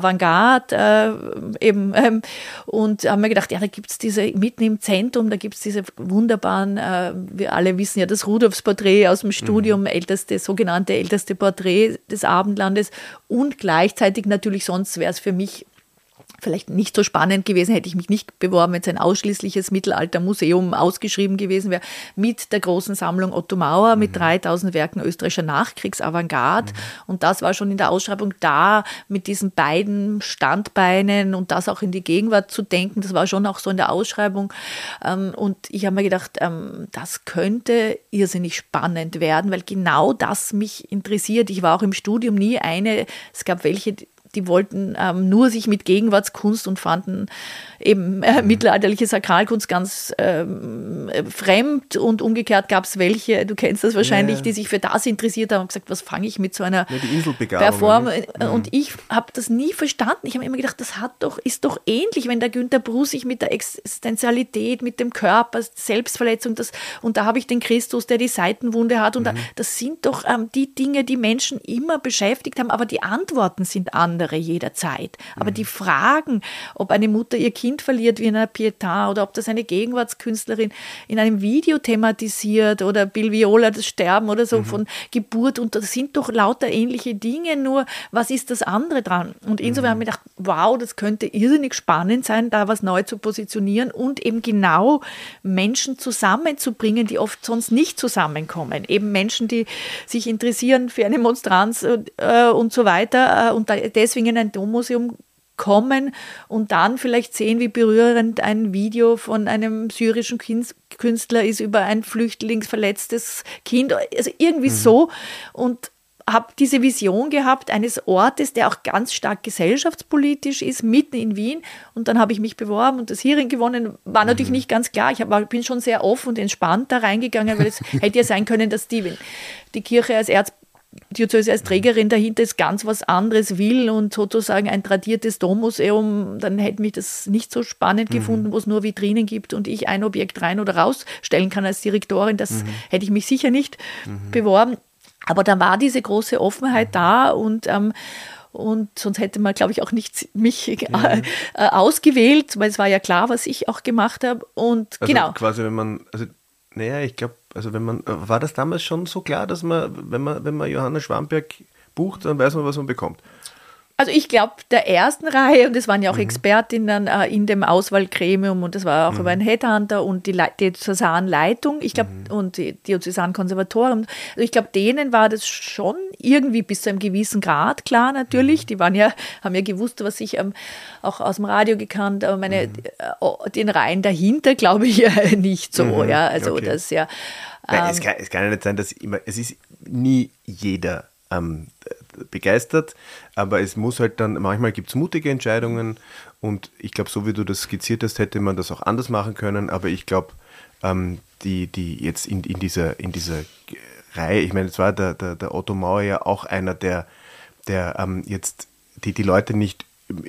Avantgarde äh, eben. Ähm, und haben mir gedacht, ja, da gibt es diese, mitten im Zentrum, da gibt es diese wunderbaren, äh, wir alle wissen ja, das Rudolfs-Porträt aus dem Studium, mhm. älteste, sogenannte älteste Porträt des Abendlandes. Und gleichzeitig natürlich, sonst wäre es für mich vielleicht nicht so spannend gewesen, hätte ich mich nicht beworben, wenn es ein ausschließliches Mittelaltermuseum ausgeschrieben gewesen wäre, mit der großen Sammlung Otto Mauer, mit mhm. dreitausend Werken österreichischer Nachkriegsavantgarde. Mhm. Und das war schon in der Ausschreibung da, mit diesen beiden Standbeinen und das auch in die Gegenwart zu denken. Das war schon auch so in der Ausschreibung. Und ich habe mir gedacht, das könnte irrsinnig spannend werden, weil genau das mich interessiert. Ich war auch im Studium nie eine, es gab welche, die wollten ähm, nur sich mit Gegenwartskunst und fanden eben äh, mittelalterliche Sakralkunst ganz ähm, fremd und umgekehrt gab es welche, du kennst das wahrscheinlich, ja. die sich für das interessiert haben und gesagt, was fange ich mit so einer ja, Performance? Und ich habe das nie verstanden. Ich habe immer gedacht, das hat doch, ist doch ähnlich, wenn der Günter Brus sich mit der Existenzialität, mit dem Körper, Selbstverletzung, das, und da habe ich den Christus, der die Seitenwunde hat und mhm. da, das sind doch ähm, die Dinge, die Menschen immer beschäftigt haben, aber die Antworten sind andere jederzeit. Aber mhm. die Fragen, ob eine Mutter ihr Kind verliert wie in einer Pietà oder ob das eine Gegenwartskünstlerin in einem Video thematisiert oder Bill Viola, das Sterben oder so mhm. von Geburt, und das sind doch lauter ähnliche Dinge, nur was ist das andere dran? Und insofern mhm. habe ich gedacht, wow, das könnte irrsinnig spannend sein, da was neu zu positionieren und eben genau Menschen zusammenzubringen, die oft sonst nicht zusammenkommen. Eben Menschen, die sich interessieren für eine Monstranz äh, und so weiter äh, und da deswegen in ein Dommuseum kommen und dann vielleicht sehen, wie berührend ein Video von einem syrischen Künstler ist über ein flüchtlingsverletztes Kind, also irgendwie mhm. so, und habe diese Vision gehabt eines Ortes, der auch ganz stark gesellschaftspolitisch ist, mitten in Wien, und dann habe ich mich beworben und das Hearing gewonnen, war natürlich mhm. nicht ganz klar, ich hab, bin schon sehr offen und entspannt da reingegangen, weil es hätte ja sein können, dass die, die Kirche als Erz Diözese als Trägerin dahinter ist ganz was anderes will und sozusagen ein tradiertes Dommuseum, dann hätte mich das nicht so spannend mhm. gefunden, wo es nur Vitrinen gibt und ich ein Objekt rein oder rausstellen kann als Direktorin. Das mhm. hätte ich mich sicher nicht mhm. beworben. Aber da war diese große Offenheit mhm. da und ähm, Und sonst hätte man, glaube ich, auch nicht mich ja. äh, ausgewählt, weil es war ja klar, was ich auch gemacht habe. Und also genau. quasi, wenn man, also naja, ich glaube, also wenn man, war das damals schon so klar, dass man, wenn man, wenn man Johanna Schwanberg bucht, dann weiß man, was man bekommt? Also ich glaube, der ersten Reihe, und es waren ja auch mhm. Expertinnen äh, in dem Auswahlgremium und das war auch mhm. über einen Headhunter und die Le- Diözesanleitung, ich glaube, mhm. und die Diözesankonservatorium. Also ich glaube, denen war das schon irgendwie bis zu einem gewissen Grad klar natürlich. Mhm. Die waren ja, haben ja gewusst, was ich ähm, auch aus dem Radio gekannt, aber meine, mhm. äh, den Reihen dahinter glaube ich ja nicht so. Mhm. Ja, also okay. das ja. Ähm, Nein, es, kann, es kann ja nicht sein, dass immer, es ist nie jeder ähm, begeistert, aber es muss halt dann, manchmal gibt es mutige Entscheidungen und ich glaube, so wie du das skizziert hast, hätte man das auch anders machen können, aber ich glaube, ähm, die, die jetzt in, in, dieser, in dieser Reihe, ich meine, es war der, der, der Otto Mauer ja auch einer, der, der ähm, jetzt die, die Leute nicht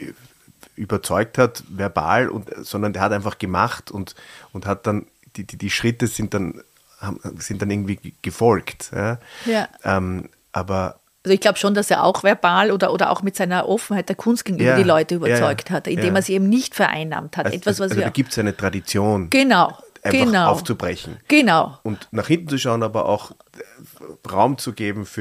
überzeugt hat, verbal, und, sondern der hat einfach gemacht und, und hat dann, die, die, die Schritte sind dann, haben, sind dann irgendwie gefolgt. Ja? Ja. Ähm, aber Also ich glaube schon, dass er auch verbal oder, oder auch mit seiner Offenheit der Kunst gegenüber ja, die Leute überzeugt ja, ja, hat, indem ja. er sie eben nicht vereinnahmt hat. Also, Etwas, was also wir da gibt es eine Tradition, genau, einfach genau, aufzubrechen. Genau. Und nach hinten zu schauen, aber auch Raum zu geben für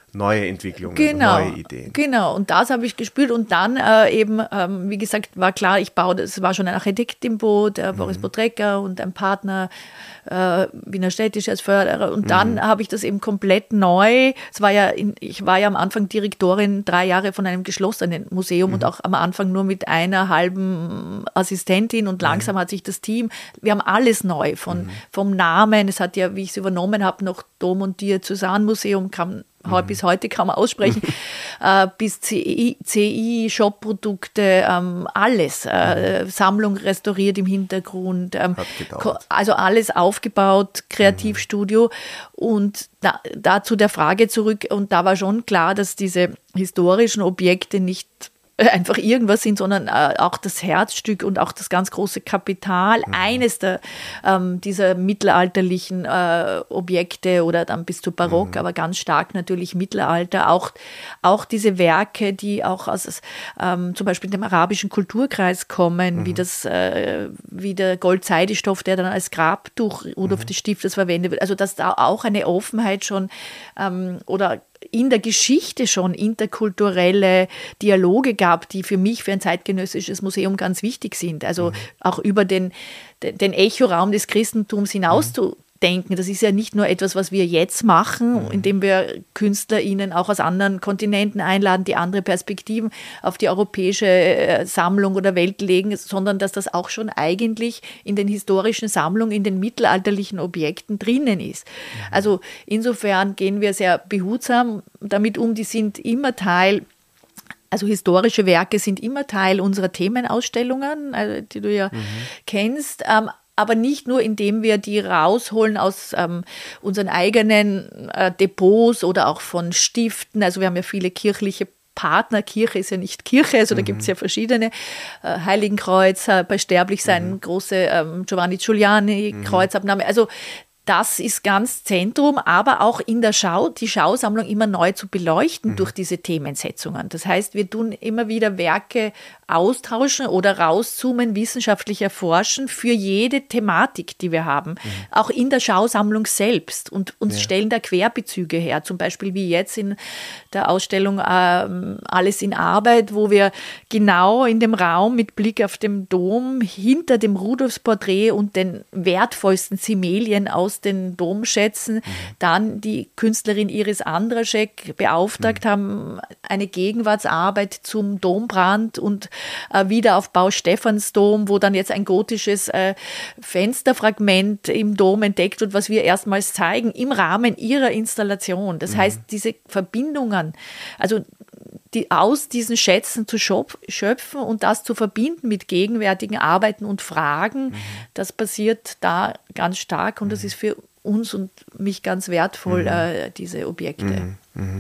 neue Entwicklungen, genau, neue Ideen. Genau, und das habe ich gespürt und dann äh, eben, ähm, wie gesagt, war klar, ich baue, es war schon ein Architekt im Boot, der mhm. Boris Bodrecker und ein Partner, äh, Wiener Städtische als Förderer und mhm. dann habe ich das eben komplett neu, es war ja, in, ich war ja am Anfang Direktorin drei Jahre von einem geschlossenen Museum mhm. und auch am Anfang nur mit einer halben Assistentin und langsam mhm. hat sich das Team, wir haben alles neu, von, mhm. vom Namen, es hat ja, wie ich es übernommen habe, noch Dom und Diözesan Museum kam mhm. bis heute kaum aussprechen, äh, bis C I, C I Shop-Produkte, ähm, alles, äh, mhm. Sammlung restauriert im Hintergrund, ähm, also alles aufgebaut, Kreativstudio mhm. und da, dazu der Frage zurück und da war schon klar, dass diese historischen Objekte nicht einfach irgendwas sind, sondern äh, auch das Herzstück und auch das ganz große Kapital, mhm. eines der, ähm, dieser mittelalterlichen äh, Objekte oder dann bis zu Barock, mhm. aber ganz stark natürlich Mittelalter, auch, auch diese Werke, die auch aus ähm, zum Beispiel dem arabischen Kulturkreis kommen, mhm. wie, das, äh, wie der Gold-Seide-Stoff, der dann als Grabtuch Rudolf mhm. des Stifters verwendet wird, also dass da auch eine Offenheit schon ähm, oder in der Geschichte schon interkulturelle Dialoge gab, die für mich, für ein zeitgenössisches Museum ganz wichtig sind. Also mhm. auch über den, den Echoraum des Christentums hinaus mhm. zu denken. Das ist ja nicht nur etwas, was wir jetzt machen, mhm. indem wir KünstlerInnen auch aus anderen Kontinenten einladen, die andere Perspektiven auf die europäische Sammlung oder Welt legen, sondern dass das auch schon eigentlich in den historischen Sammlungen, in den mittelalterlichen Objekten drinnen ist. Mhm. Also insofern gehen wir sehr behutsam damit um, die sind immer Teil. Also historische Werke sind immer Teil unserer Themenausstellungen, also die du ja mhm. kennst, ähm, aber nicht nur, indem wir die rausholen aus ähm, unseren eigenen äh, Depots oder auch von Stiften. Also wir haben ja viele kirchliche Partner. Kirche ist ja nicht Kirche, also mhm. da gibt es ja verschiedene. Äh, Heiligenkreuz, äh, bei Sterblichsein, mhm. große ähm, Giovanni Giuliani, mhm. Kreuzabnahme. Also das ist ganz Zentrum, aber auch in der Schau, die Schausammlung immer neu zu beleuchten mhm. durch diese Themensetzungen. Das heißt, wir tun immer wieder Werke austauschen oder rauszoomen, wissenschaftlich erforschen für jede Thematik, die wir haben. Mhm. Auch in der Schausammlung selbst und uns ja. stellen da Querbezüge her. Zum Beispiel wie jetzt in der Ausstellung ähm, Alles in Arbeit, wo wir genau in dem Raum mit Blick auf den Dom hinter dem Rudolfsporträt und den wertvollsten Zimelien aus den Domschätzen mhm. dann die Künstlerin Iris Andraschek beauftragt mhm. haben, eine Gegenwartsarbeit zum Dombrand und äh, Wiederaufbau Stephansdom, wo dann jetzt ein gotisches äh, Fensterfragment im Dom entdeckt wird, was wir erstmals zeigen, im Rahmen ihrer Installation. Das mhm. heißt, diese Verbindungen, also die aus diesen Schätzen zu schöpfen und das zu verbinden mit gegenwärtigen Arbeiten und Fragen, mhm. das passiert da ganz stark und das ist für uns und mich ganz wertvoll, mhm. äh, diese Objekte. Mhm. Mhm.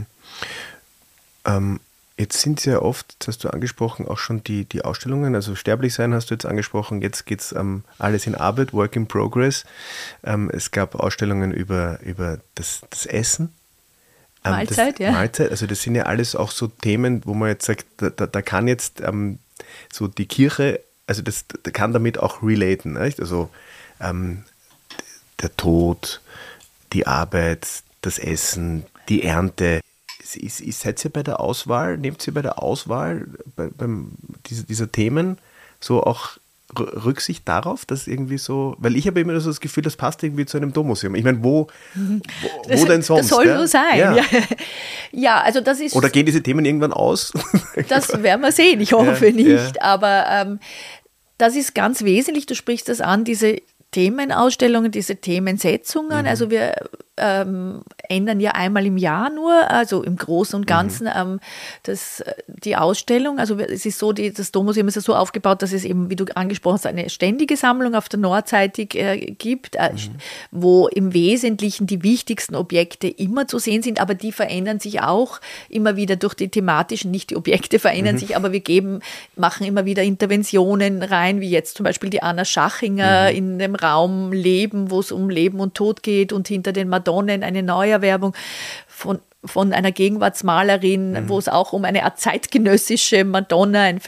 Ähm, jetzt sind es ja oft, das hast du angesprochen, auch schon die, die Ausstellungen, also Sterblichsein hast du jetzt angesprochen, jetzt geht es um Alles in Arbeit, Work in Progress. Ähm, es gab Ausstellungen über, über das, das Essen. Mahlzeit, das, ja. Mahlzeit, also das sind ja alles auch so Themen, wo man jetzt sagt, da, da, da kann jetzt ähm, so die Kirche, also das da kann damit auch relaten, nicht? Also ähm, der Tod, die Arbeit, das Essen, die Ernte. Ist, ist, seid ihr bei der Auswahl, nehmt ihr bei der Auswahl bei, beim, dieser, dieser Themen so auch Rücksicht darauf, dass irgendwie so, weil ich habe immer so das Gefühl, das passt irgendwie zu einem Dommuseum. Ich meine, wo, wo, das, wo denn sonst? Das soll ja? so sein. Ja. Ja. ja, also das ist... Oder gehen diese Themen irgendwann aus? Das werden wir sehen, ich hoffe ja, nicht. Ja. Aber ähm, das ist ganz wesentlich, du sprichst das an, diese Themenausstellungen, diese Themensetzungen. Mhm. Also wir ähm, ändern ja einmal im Jahr nur, also im Großen und Ganzen mhm. ähm, das, die Ausstellung. Also es ist so, die, das Dommuseum ist ja so aufgebaut, dass es eben, wie du angesprochen hast, eine ständige Sammlung auf der Nordseite äh, gibt, äh, mhm. wo im Wesentlichen die wichtigsten Objekte immer zu sehen sind, aber die verändern sich auch immer wieder durch die thematischen, nicht die Objekte verändern mhm. sich, aber wir geben, machen immer wieder Interventionen rein, wie jetzt zum Beispiel die Anna Schachinger mhm. in dem Raum Leben, wo es um Leben und Tod geht und hinter den Madonnen eine Neuerwerbung von, von einer Gegenwartsmalerin, mhm. wo es auch um eine Art zeitgenössische Madonna, ein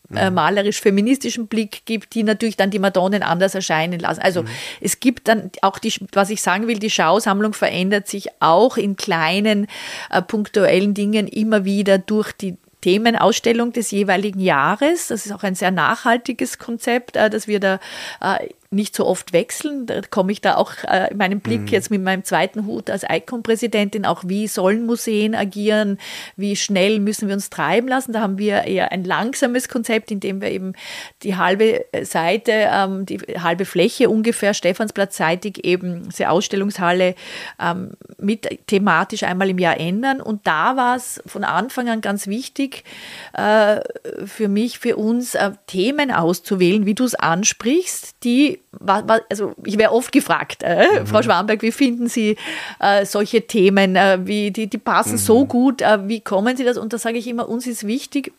äh, malerisch-feministischen Blick gibt, die natürlich dann die Madonnen anders erscheinen lassen. Also mhm. es gibt dann auch, die, was ich sagen will, die Schausammlung verändert sich auch in kleinen äh, punktuellen Dingen immer wieder durch die Themenausstellung des jeweiligen Jahres. Das ist auch ein sehr nachhaltiges Konzept, äh, dass wir da äh, nicht so oft wechseln. Da komme ich da auch äh, in meinem Blick mhm. jetzt mit meinem zweiten Hut als I C O M-Präsidentin auch, wie sollen Museen agieren, wie schnell müssen wir uns treiben lassen. Da haben wir eher ein langsames Konzept, in dem wir eben die halbe Seite, ähm, die halbe Fläche ungefähr, Stephansplatzseitig eben diese Ausstellungshalle ähm, mit thematisch einmal im Jahr ändern. Und da war es von Anfang an ganz wichtig äh, für mich, für uns äh, Themen auszuwählen, wie du es ansprichst, die also ich werde oft gefragt, äh, mhm. Frau Schwanberg, wie finden Sie äh, solche Themen, äh, wie, die, die passen mhm. so gut, äh, wie kommen Sie das? Und da sage ich immer, uns ist wichtig,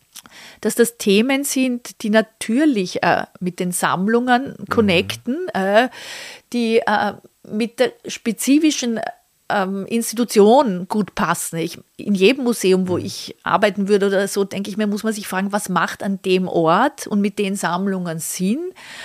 dass das Themen sind, die natürlich äh, mit den Sammlungen connecten, mhm. äh, die äh, mit der spezifischen Ähm, Institutionen gut passen. Ich, in jedem Museum, wo ich arbeiten würde oder so, denke ich mir, muss man sich fragen, was macht an dem Ort und mit den Sammlungen Sinn?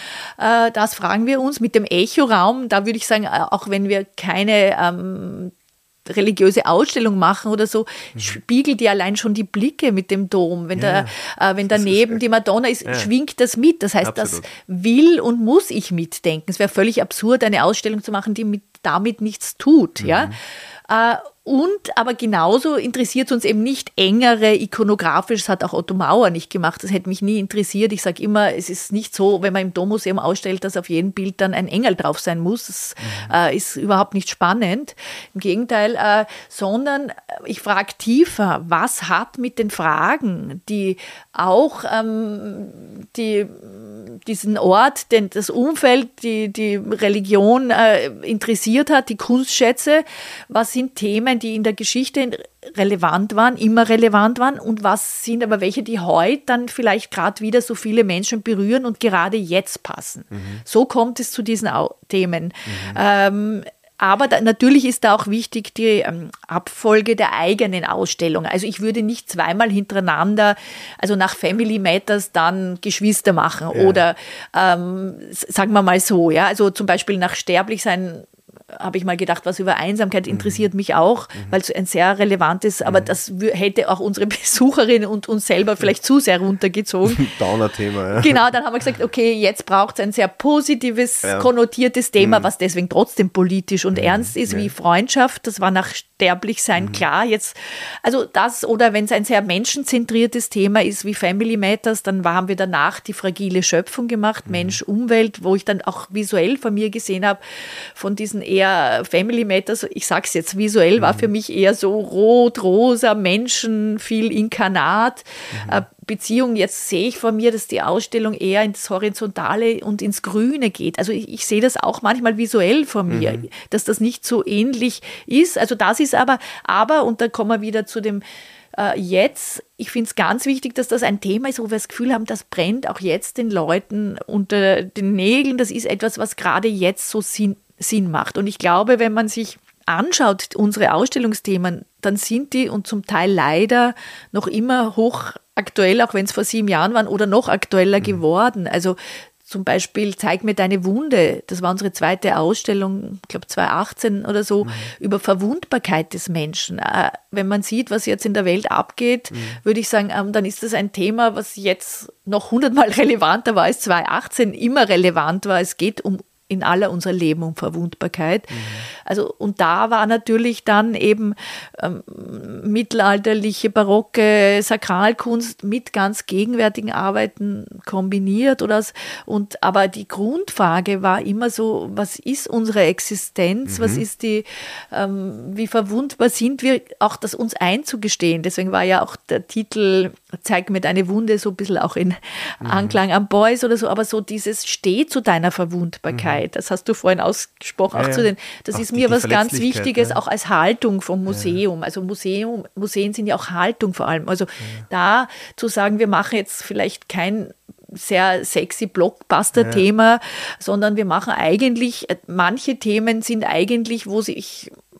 Äh, das fragen wir uns. Mit dem Echoraum, da würde ich sagen, auch wenn wir keine ähm, religiöse Ausstellung machen oder so, mhm. spiegelt die allein schon die Blicke mit dem Dom. Wenn, ja, da, äh, wenn daneben die Madonna ist, ja. schwingt das mit. Das heißt, Absolut. Das will und muss ich mitdenken. Es wäre völlig absurd, eine Ausstellung zu machen, die mit, damit nichts tut. Mhm. Ja? Äh, Und aber genauso interessiert es uns eben nicht engere ikonografisch, das hat auch Otto Mauer nicht gemacht, das hätte mich nie interessiert. Ich sage immer, es ist nicht so, wenn man im Dommuseum ausstellt, dass auf jedem Bild dann ein Engel drauf sein muss. Das mhm. äh, ist überhaupt nicht spannend. Im Gegenteil, äh, sondern ich frage tiefer, was hat mit den Fragen, die auch ähm, die, diesen Ort, den, das Umfeld, die, die Religion äh, interessiert hat, die Kunstschätze, was sind Themen, die in der Geschichte relevant waren, immer relevant waren und was sind aber welche, die heute dann vielleicht gerade wieder so viele Menschen berühren und gerade jetzt passen. Mhm. So kommt es zu diesen Au- Themen. Mhm. Ähm, aber da, natürlich ist da auch wichtig die ähm, Abfolge der eigenen Ausstellung. Also ich würde nicht zweimal hintereinander, also nach Family Matters dann Geschwister machen ja. oder ähm, sagen wir mal so, ja, also zum Beispiel nach Sterblichsein habe ich mal gedacht, was über Einsamkeit interessiert mhm. mich auch, mhm. weil es ein sehr relevantes, aber mhm. das w- hätte auch unsere Besucherin und uns selber vielleicht zu sehr runtergezogen. Downer-Thema, ja. Genau, dann haben wir gesagt, okay, jetzt braucht es ein sehr positives, ja. konnotiertes Thema, mhm. was deswegen trotzdem politisch und mhm. ernst ist, ja. wie Freundschaft. Das war nach Sterblichsein mhm. klar. Jetzt, also das, oder wenn es ein sehr menschenzentriertes Thema ist, wie Family Matters, dann haben wir danach die fragile Schöpfung gemacht, mhm. Mensch, Umwelt, wo ich dann auch visuell von mir gesehen habe, von diesen eher Family Matters, ich sage es jetzt, visuell war für mich eher so rot, rosa, Menschen, viel Inkarnat, mhm. äh, Beziehung. Jetzt sehe ich vor mir, dass die Ausstellung eher ins Horizontale und ins Grüne geht. Also ich, ich sehe das auch manchmal visuell vor mir, mhm. dass das nicht so ähnlich ist. Also das ist aber, aber, und da kommen wir wieder zu dem äh, jetzt, ich finde es ganz wichtig, dass das ein Thema ist, wo wir das Gefühl haben, das brennt auch jetzt den Leuten unter den Nägeln. Das ist etwas, was gerade jetzt so Sinn Sinn macht. Und ich glaube, wenn man sich anschaut, unsere Ausstellungsthemen, dann sind die und zum Teil leider noch immer hochaktuell, auch wenn es vor sieben Jahren waren, oder noch aktueller mhm. geworden. Also zum Beispiel Zeig mir deine Wunde. Das war unsere zweite Ausstellung, ich glaube zwanzig achtzehn oder so, mhm. über Verwundbarkeit des Menschen. Äh, wenn man sieht, was jetzt in der Welt abgeht, mhm. würde ich sagen, ähm, dann ist das ein Thema, was jetzt noch hundertmal relevanter war als zwanzig achtzehn, immer relevant war. Es geht um in aller unser Leben um Verwundbarkeit. Mhm. Also, und da war natürlich dann eben ähm, mittelalterliche, barocke Sakralkunst mit ganz gegenwärtigen Arbeiten kombiniert. Oder, und, aber die Grundfrage war immer so, was ist unsere Existenz? Mhm. Was ist die, ähm, wie verwundbar sind wir, auch das uns einzugestehen? Deswegen war ja auch der Titel Zeig mir deine Wunde so ein bisschen auch in mhm. Anklang am Beuys oder so, aber so dieses Steh zu deiner Verwundbarkeit. Mhm. Das hast du vorhin ausgesprochen, ja, auch zu den, das ist mir was ganz Wichtiges, ja. auch als Haltung vom Museum. Ja. Also Museum, Museen sind ja auch Haltung vor allem. Also ja. da zu sagen, wir machen jetzt vielleicht kein sehr sexy Blockbuster-Thema, ja. sondern wir machen eigentlich, manche Themen sind eigentlich, wo sich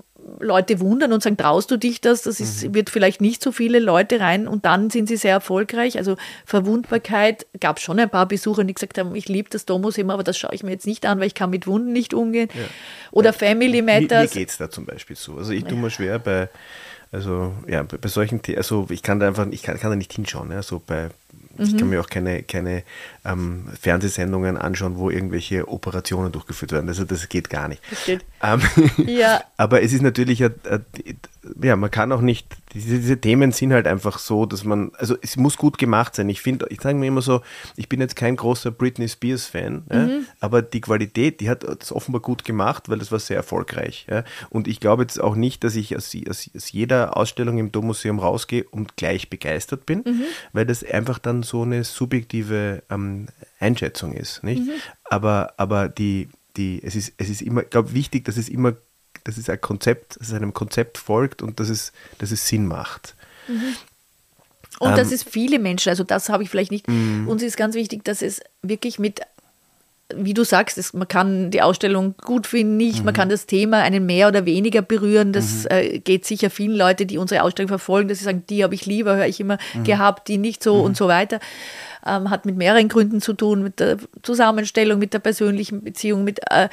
Leute wundern und sagen, traust du dich das? Das ist, mhm. wird vielleicht nicht so viele Leute rein und dann sind sie sehr erfolgreich. Also Verwundbarkeit, gab es schon ein paar Besucher, die gesagt haben, ich liebe das Dommuseum, aber das schaue ich mir jetzt nicht an, weil ich kann mit Wunden nicht umgehen. Ja. Oder ja. Family Matters. Mir, mir geht es da zum Beispiel so. Also ich tue mir schwer bei, also ja, bei, bei solchen Themen, also ich kann da einfach, ich kann, kann da nicht hinschauen. Ja, so bei Ich kann mir auch keine, keine ähm, Fernsehsendungen anschauen, wo irgendwelche Operationen durchgeführt werden. Also das geht gar nicht. Das geht. Ähm, ja. Aber es ist natürlich, ein, ein, ja, man kann auch nicht, diese, diese Themen sind halt einfach so, dass man, also es muss gut gemacht sein. Ich finde, ich sage mir immer so, ich bin jetzt kein großer Britney Spears Fan, mhm. ja, aber die Qualität, die hat das offenbar gut gemacht, weil das war sehr erfolgreich. Ja. Und ich glaube jetzt auch nicht, dass ich aus, aus, aus jeder Ausstellung im Dommuseum rausgehe und gleich begeistert bin, mhm. weil das einfach dann so eine subjektive ähm, Einschätzung ist, nicht? Mhm. Aber, aber die, die, es ist, es ist immer, ich glaube, wichtig, dass es immer, dass es ein Konzept, dass es einem Konzept folgt und dass es, dass es Sinn macht. Mhm. Und ähm, dass es viele Menschen, also das habe ich vielleicht nicht, mhm. uns ist ganz wichtig, dass es wirklich mit, wie du sagst, es, man kann die Ausstellung gut finden, nicht, mhm. man kann das Thema einen mehr oder weniger berühren, das mhm. äh, geht sicher vielen Leuten, die unsere Ausstellung verfolgen, dass sie sagen, die habe ich lieber, höre ich immer mhm. gehabt, die nicht so mhm. und so weiter. Ähm, hat mit mehreren Gründen zu tun, mit der Zusammenstellung, mit der persönlichen Beziehung, mit, äh,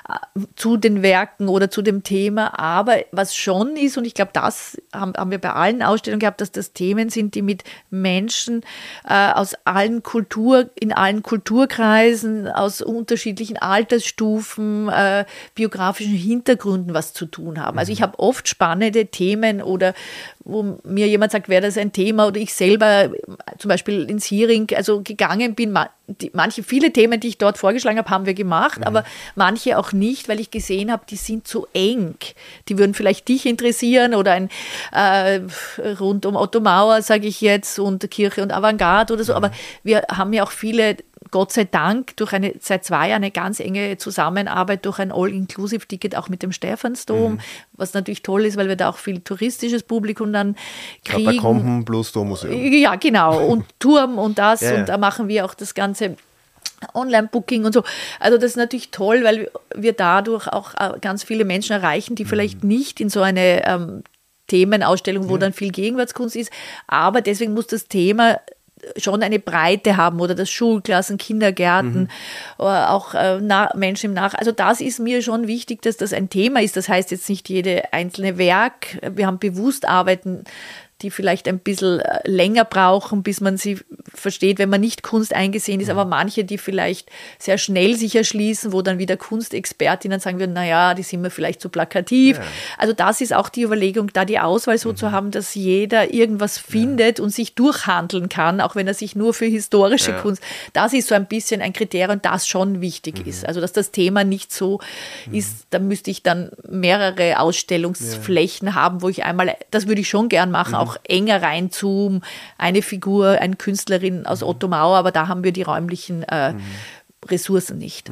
zu den Werken oder zu dem Thema. Aber was schon ist, und ich glaube, das haben, haben wir bei allen Ausstellungen gehabt, dass das Themen sind, die mit Menschen äh, aus allen Kultur, in allen Kulturkreisen, aus unterschiedlichen Altersstufen, äh, biografischen Hintergründen was zu tun haben. Also ich habe oft spannende Themen oder wo mir jemand sagt, wäre das ein Thema oder ich selber zum Beispiel ins Hearing also gegangen bin, manche, viele Themen, die ich dort vorgeschlagen habe, haben wir gemacht, mhm. aber manche auch nicht, weil ich gesehen habe, die sind zu eng. Die würden vielleicht dich interessieren oder ein äh, rund um Otto Mauer, sage ich jetzt, und Kirche und Avantgarde oder so, mhm. aber wir haben ja auch viele, Gott sei Dank, durch eine, seit zwei Jahren eine ganz enge Zusammenarbeit durch ein All-Inclusive-Ticket auch mit dem Stephansdom, mhm. was natürlich toll ist, weil wir da auch viel touristisches Publikum dann kriegen. Katakomben plus Dommuseum. Ja, genau. Und Turm und das. Ja, ja. Und da machen wir auch das ganze Online-Booking und so. Also das ist natürlich toll, weil wir dadurch auch ganz viele Menschen erreichen, die mhm. vielleicht nicht in so eine ähm, Themenausstellung, wo ja. dann viel Gegenwartskunst ist, aber deswegen muss das Thema schon eine Breite haben oder das Schulklassen, Kindergärten, mhm. oder auch äh, na, Menschen im Nach. Also das ist mir schon wichtig, dass das ein Thema ist. Das heißt jetzt nicht jede einzelne Werk. Wir haben bewusst Arbeiten, die vielleicht ein bisschen länger brauchen, bis man sie versteht, wenn man nicht Kunst eingesehen ist, aber manche, die vielleicht sehr schnell sich erschließen, wo dann wieder Kunstexpertinnen sagen würden, naja, die sind mir vielleicht zu plakativ. Ja. Also das ist auch die Überlegung, da die Auswahl so mhm. zu haben, dass jeder irgendwas findet ja. und sich durchhandeln kann, auch wenn er sich nur für historische ja. Kunst, das ist so ein bisschen ein Kriterium, das schon wichtig mhm. ist. Also dass das Thema nicht so mhm. ist, da müsste ich dann mehrere Ausstellungsflächen ja. haben, wo ich einmal, das würde ich schon gern machen, mhm. auch enger reinzoomen, eine Figur, eine Künstlerin aus Otto Mauer, aber da haben wir die räumlichen äh, mhm. Ressourcen nicht.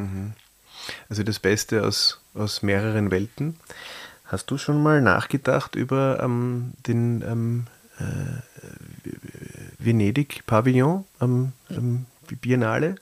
Also das Beste aus, aus mehreren Welten. Hast du schon mal nachgedacht über ähm, den ähm, äh, Venedig-Pavillon am ähm, Biennale?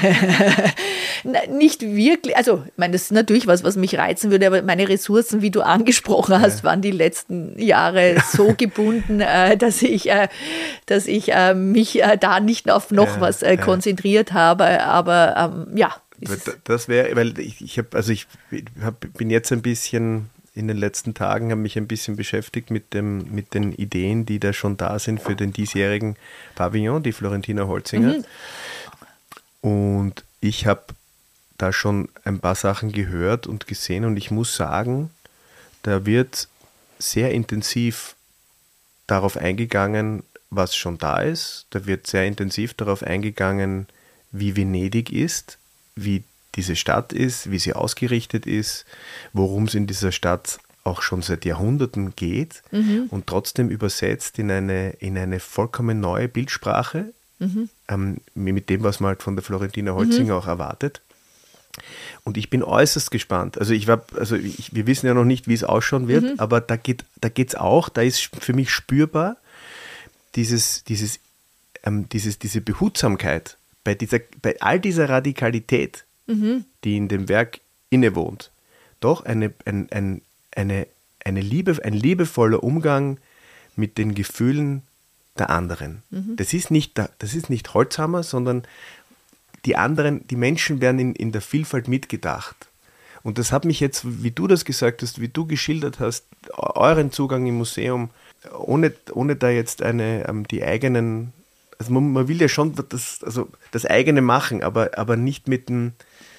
Nicht wirklich, also ich meine, das ist natürlich was, was mich reizen würde, aber meine Ressourcen, wie du angesprochen hast, ja. waren die letzten Jahre so gebunden, äh, dass ich, äh, dass ich äh, mich äh, da nicht auf noch ja, was äh, konzentriert ja. habe, aber ähm, ja. Das wäre, weil ich, ich habe, also ich hab, bin jetzt ein bisschen in den letzten Tagen, habe mich ein bisschen beschäftigt mit, dem, mit den Ideen, die da schon da sind für den diesjährigen Pavillon, die Florentina Holzinger. Mhm. Und ich habe da schon ein paar Sachen gehört und gesehen und ich muss sagen, da wird sehr intensiv darauf eingegangen, was schon da ist. Da wird sehr intensiv darauf eingegangen, wie Venedig ist, wie diese Stadt ist, wie sie ausgerichtet ist, worum es in dieser Stadt auch schon seit Jahrhunderten geht mhm. und trotzdem übersetzt in eine, in eine vollkommen neue Bildsprache, mhm. ähm, mit dem, was man halt von der Florentina Holzinger mhm. auch erwartet. Und ich bin äußerst gespannt. Also ich war, also ich, wir wissen ja noch nicht, wie es ausschauen wird, mhm. aber da geht, da geht's auch, da ist für mich spürbar dieses, dieses, ähm, dieses, diese Behutsamkeit bei dieser, bei all dieser Radikalität, mhm. die in dem Werk innewohnt, doch eine, ein, ein, eine, eine Liebe, ein liebevoller Umgang mit den Gefühlen der anderen. Mhm. Das ist nicht, das ist nicht Holzhammer, sondern die anderen, die Menschen werden in, in der Vielfalt mitgedacht. Und das hat mich jetzt, wie du das gesagt hast, wie du geschildert hast, euren Zugang im Museum, ohne, ohne da jetzt eine, ähm, die eigenen, also man, man will ja schon das, also das eigene machen, aber, aber nicht mit dem,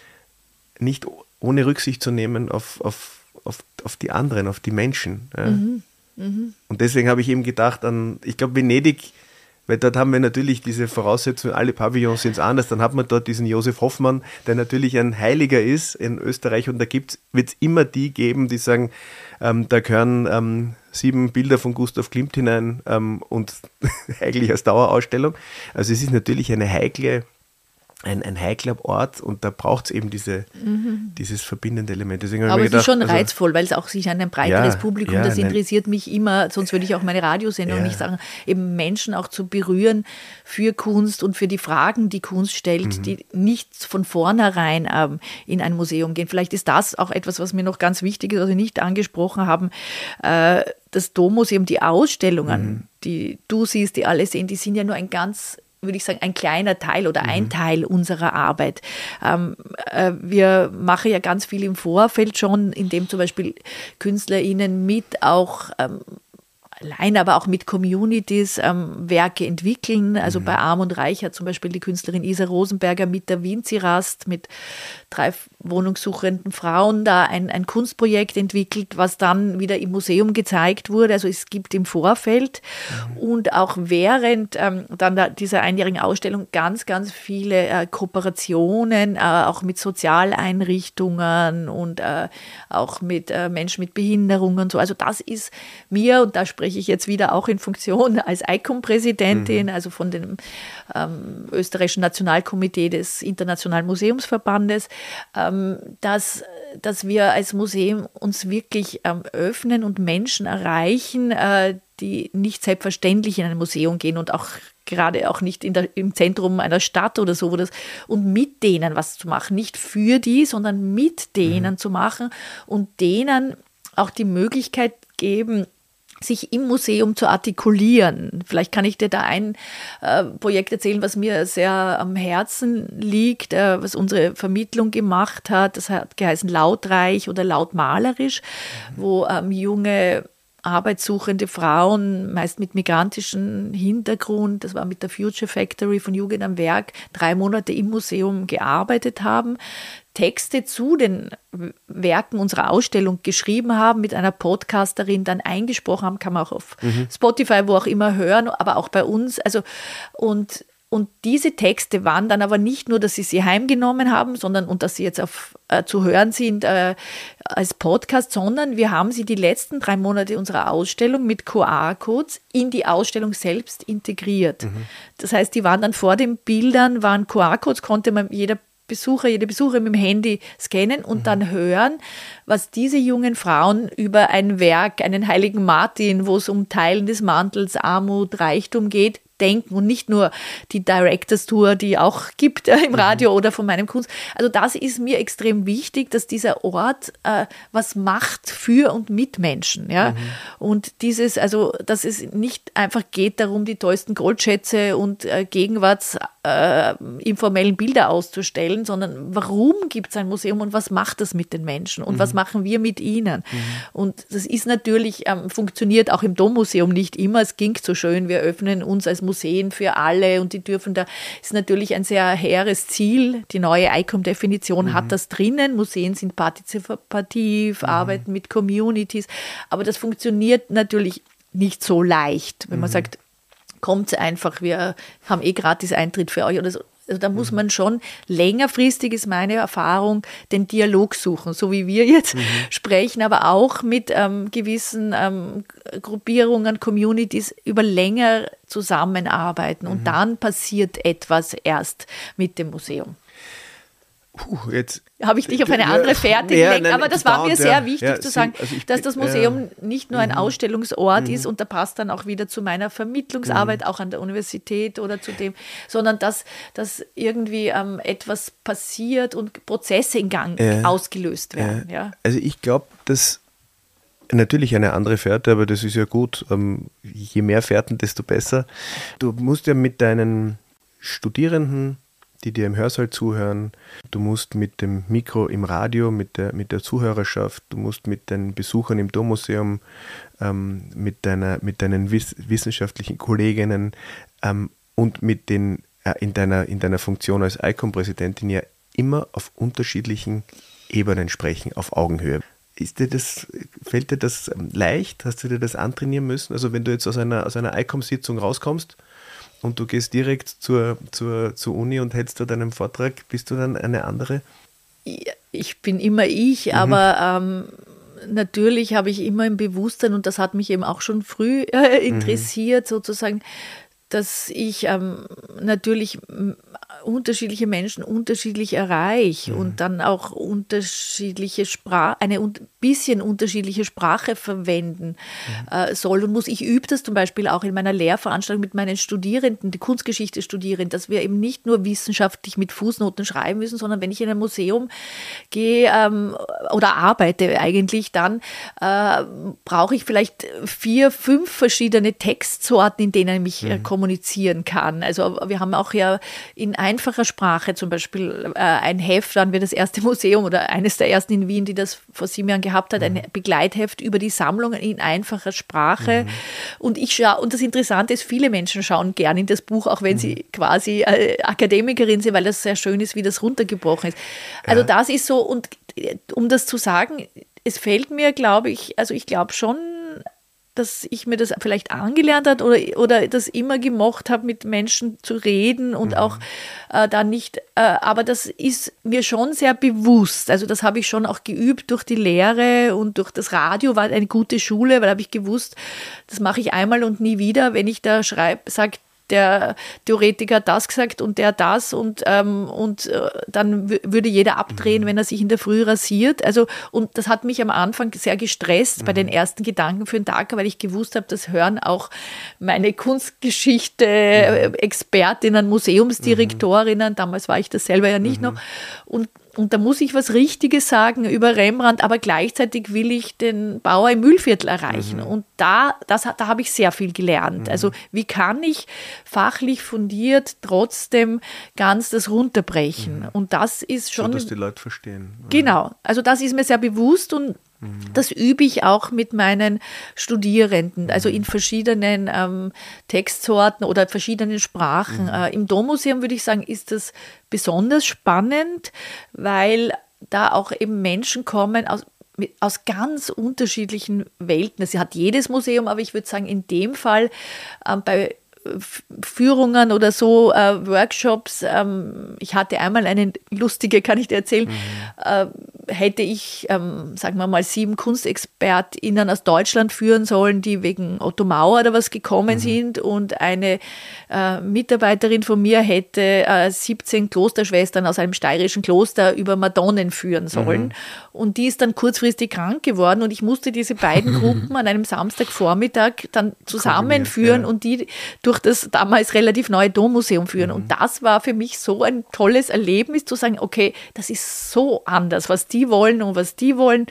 nicht ohne Rücksicht zu nehmen auf, auf, auf, auf die anderen, auf die Menschen. Ja. Mhm. Mhm. Und deswegen habe ich eben gedacht an, ich glaube Venedig, weil dort haben wir natürlich diese Voraussetzungen, alle Pavillons sind anders, dann hat man dort diesen Josef Hoffmann, der natürlich ein Heiliger ist in Österreich, und da wird es immer die geben, die sagen, ähm, da gehören ähm, sieben Bilder von Gustav Klimt hinein ähm, und eigentlich als Dauerausstellung. Also es ist natürlich eine heikle, ein, ein heikler Ort, und da braucht es eben diese, mhm. dieses verbindende Element. Deswegen Aber es gedacht, ist schon also, reizvoll, weil es auch sich an ein breiteres ja, Publikum, ja, das nein. interessiert mich immer, sonst würde ich auch meine Radiosendung ja. nicht sagen, eben Menschen auch zu berühren für Kunst und für die Fragen, die Kunst stellt, mhm. die nicht von vornherein ähm, in ein Museum gehen. Vielleicht ist das auch etwas, was mir noch ganz wichtig ist, was wir nicht angesprochen haben. Äh, das Dommuseum, die Ausstellungen, mhm. die du siehst, die alle sehen, die sind ja nur ein ganz, würde ich sagen, ein kleiner Teil oder mhm. ein Teil unserer Arbeit. Ähm, äh, wir machen ja ganz viel im Vorfeld schon, indem zum Beispiel KünstlerInnen mit auch ähm, allein, aber auch mit Communities ähm, Werke entwickeln. Also mhm. bei Arm und Reich hat zum Beispiel die Künstlerin Isa Rosenberger mit der Winzirast, mit drei wohnungssuchenden Frauen da ein, ein Kunstprojekt entwickelt, was dann wieder im Museum gezeigt wurde. Also es gibt im Vorfeld mhm. und auch während ähm, dann da dieser einjährigen Ausstellung ganz, ganz viele äh, Kooperationen, äh, auch mit Sozialeinrichtungen und äh, auch mit äh, Menschen mit Behinderungen und so. Also das ist mir, und da spreche ich jetzt wieder auch in Funktion als I C O M-Präsidentin, mhm. also von dem ähm, österreichischen Nationalkomitee des Internationalen Museumsverbandes, ähm, dass, dass wir als Museum uns wirklich ähm, öffnen und Menschen erreichen, äh, die nicht selbstverständlich in ein Museum gehen und auch gerade auch nicht in der, im Zentrum einer Stadt oder so, wo das, und mit denen was zu machen, nicht für die, sondern mit denen mhm. zu machen und denen auch die Möglichkeit geben, sich im Museum zu artikulieren. Vielleicht kann ich dir da ein äh, Projekt erzählen, was mir sehr am Herzen liegt, äh, was unsere Vermittlung gemacht hat. Das hat geheißen Lautreich oder Lautmalerisch, mhm. wo ähm, junge arbeitssuchende Frauen, meist mit migrantischem Hintergrund, das war mit der Future Factory von Jugend am Werk, drei Monate im Museum gearbeitet haben, Texte zu den Werken unserer Ausstellung geschrieben haben, mit einer Podcasterin dann eingesprochen haben, kann man auch auf mhm. Spotify, wo auch immer hören, aber auch bei uns. Also und Und diese Texte waren dann aber nicht nur, dass sie sie heimgenommen haben, sondern und dass sie jetzt auf, äh, zu hören sind äh, als Podcast, sondern wir haben sie die letzten drei Monate unserer Ausstellung mit Q R-Codes in die Ausstellung selbst integriert. Mhm. Das heißt, die waren dann vor den Bildern, waren Q R-Codes, konnte man jeder Besucher, jede Besucherin mit dem Handy scannen und mhm. dann hören, was diese jungen Frauen über ein Werk, einen heiligen Martin, wo es um Teilen des Mantels, Armut, Reichtum geht, denken und nicht nur die Directors Tour, die auch gibt äh, im Radio mhm. oder von meinem Kunst. Also das ist mir extrem wichtig, dass dieser Ort äh, was macht für und mit Menschen. Ja? Mhm. Und dieses, also dass es nicht einfach geht darum, die tollsten Goldschätze und äh, Gegenwarts äh, informellen Bilder auszustellen, sondern warum gibt es ein Museum und was macht das mit den Menschen und mhm. was machen wir mit ihnen? Mhm. Und das ist natürlich, ähm, funktioniert auch im Dommuseum nicht immer. Es klingt so schön, wir öffnen uns als Museen für alle und die dürfen da, ist natürlich ein sehr hehres Ziel. Die neue I C O M-Definition mhm. hat das drinnen. Museen sind partizipativ, mhm. arbeiten mit Communities, aber das funktioniert natürlich nicht so leicht, wenn man mhm. sagt, kommt einfach, wir haben eh gratis Eintritt für euch oder so. Also da muss man schon längerfristig, ist meine Erfahrung, den Dialog suchen, so wie wir jetzt mhm. sprechen, aber auch mit ähm, gewissen ähm, Gruppierungen, Communities über länger zusammenarbeiten und mhm. dann passiert etwas erst mit dem Museum. Puh, jetzt habe ich dich auf eine andere Fährte ja, gelegt, nein, aber das war mir sehr ja, wichtig ja, zu sagen, also ich, dass das Museum äh, nicht nur ein mhm. Ausstellungsort mhm. ist und da passt dann auch wieder zu meiner Vermittlungsarbeit, mhm. auch an der Universität oder zu dem, sondern dass, dass irgendwie ähm, etwas passiert und Prozesse in Gang äh, ausgelöst werden. Äh, ja. Also ich glaube, dass natürlich eine andere Fährte, aber das ist ja gut. Je mehr Fährten, desto besser. Du musst ja mit deinen Studierenden, die dir im Hörsaal zuhören, du musst mit dem Mikro im Radio, mit der, mit der Zuhörerschaft, du musst mit den Besuchern im Dommuseum, ähm, mit, deiner, mit deinen wiss- wissenschaftlichen Kolleginnen ähm, und mit den, äh, in, deiner, in deiner Funktion als I C O M-Präsidentin ja immer auf unterschiedlichen Ebenen sprechen, auf Augenhöhe. Ist dir das, fällt dir das leicht? Hast du dir das antrainieren müssen? Also wenn du jetzt aus einer, aus einer I C O M-Sitzung rauskommst und du gehst direkt zur, zur, zur Uni und hältst dort einen Vortrag, bist du dann eine andere? Ich bin immer ich, mhm. aber ähm, natürlich habe ich immer im Bewusstsein, und das hat mich eben auch schon früh äh, interessiert, mhm. sozusagen, dass ich ähm, natürlich m- unterschiedliche Menschen unterschiedlich erreiche mhm. und dann auch unterschiedliche Sprache, eine un- bisschen unterschiedliche Sprache verwenden mhm. äh, soll und muss. Ich übe das zum Beispiel auch in meiner Lehrveranstaltung mit meinen Studierenden, die Kunstgeschichte studieren, dass wir eben nicht nur wissenschaftlich mit Fußnoten schreiben müssen, sondern wenn ich in ein Museum gehe ähm, oder arbeite eigentlich, dann äh, brauche ich vielleicht vier, fünf verschiedene Textsorten, in denen ich mich mhm. kommunizieren kann. Also wir haben auch ja in einfacher Sprache zum Beispiel äh, ein Heft, waren wir das erste Museum oder eines der ersten in Wien, die das vor sieben Jahren gehabt hat, mhm. ein Begleitheft über die Sammlungen in einfacher Sprache. Mhm. Und ich schaue, und das Interessante ist, viele Menschen schauen gern in das Buch, auch wenn mhm. sie quasi äh, Akademikerin sind, weil das sehr schön ist, wie das runtergebrochen ist. Also ja. das ist so, und um das zu sagen, es fällt mir, glaube ich, also ich glaube schon, dass ich mir das vielleicht angelernt habe oder, oder das immer gemocht habe, mit Menschen zu reden und mhm. auch äh, da nicht, äh, aber das ist mir schon sehr bewusst. Also das habe ich schon auch geübt durch die Lehre und durch das Radio, war eine gute Schule, weil habe ich gewusst, das mache ich einmal und nie wieder, wenn ich da schreibe, sage, der Theoretiker hat das gesagt und der das und, ähm, und äh, dann w- würde jeder abdrehen, mhm. wenn er sich in der Früh rasiert. Also, und das hat mich am Anfang sehr gestresst mhm. bei den ersten Gedanken für den Tag, weil ich gewusst habe, das hören auch meine Kunstgeschichte-Expertinnen, mhm. Museumsdirektorinnen, damals war ich das selber ja nicht mhm. noch, und Und da muss ich was Richtiges sagen über Rembrandt, aber gleichzeitig will ich den Bauer im Mühlviertel erreichen. Mhm. Und da, das, da habe ich sehr viel gelernt. Mhm. Also wie kann ich fachlich fundiert trotzdem ganz das runterbrechen? Mhm. Und das ist schon... So, dass die Leute verstehen. Genau. Also das ist mir sehr bewusst und das übe ich auch mit meinen Studierenden, also in verschiedenen ähm, Textsorten oder verschiedenen Sprachen. Mhm. Äh, im Dommuseum würde ich sagen, ist das besonders spannend, weil da auch eben Menschen kommen aus, aus ganz unterschiedlichen Welten. Das hat jedes Museum, aber ich würde sagen, in dem Fall äh, bei Führungen oder so, äh, Workshops. Ähm, ich hatte einmal eine lustige, kann ich dir erzählen, mhm. äh, hätte ich, ähm, sagen wir mal, sieben KunstexpertInnen aus Deutschland führen sollen, die wegen Otto Mauer oder was gekommen mhm. sind, und eine äh, Mitarbeiterin von mir hätte äh, siebzehn Klosterschwestern aus einem steirischen Kloster über Madonnen führen sollen. Mhm. Und die ist dann kurzfristig krank geworden und ich musste diese beiden Gruppen an einem Samstagvormittag dann zusammenführen ja. und die durch das damals relativ neue Dommuseum führen. Mhm. Und das war für mich so ein tolles Erlebnis, zu sagen, okay, das ist so anders, was die wollen und was die wollen.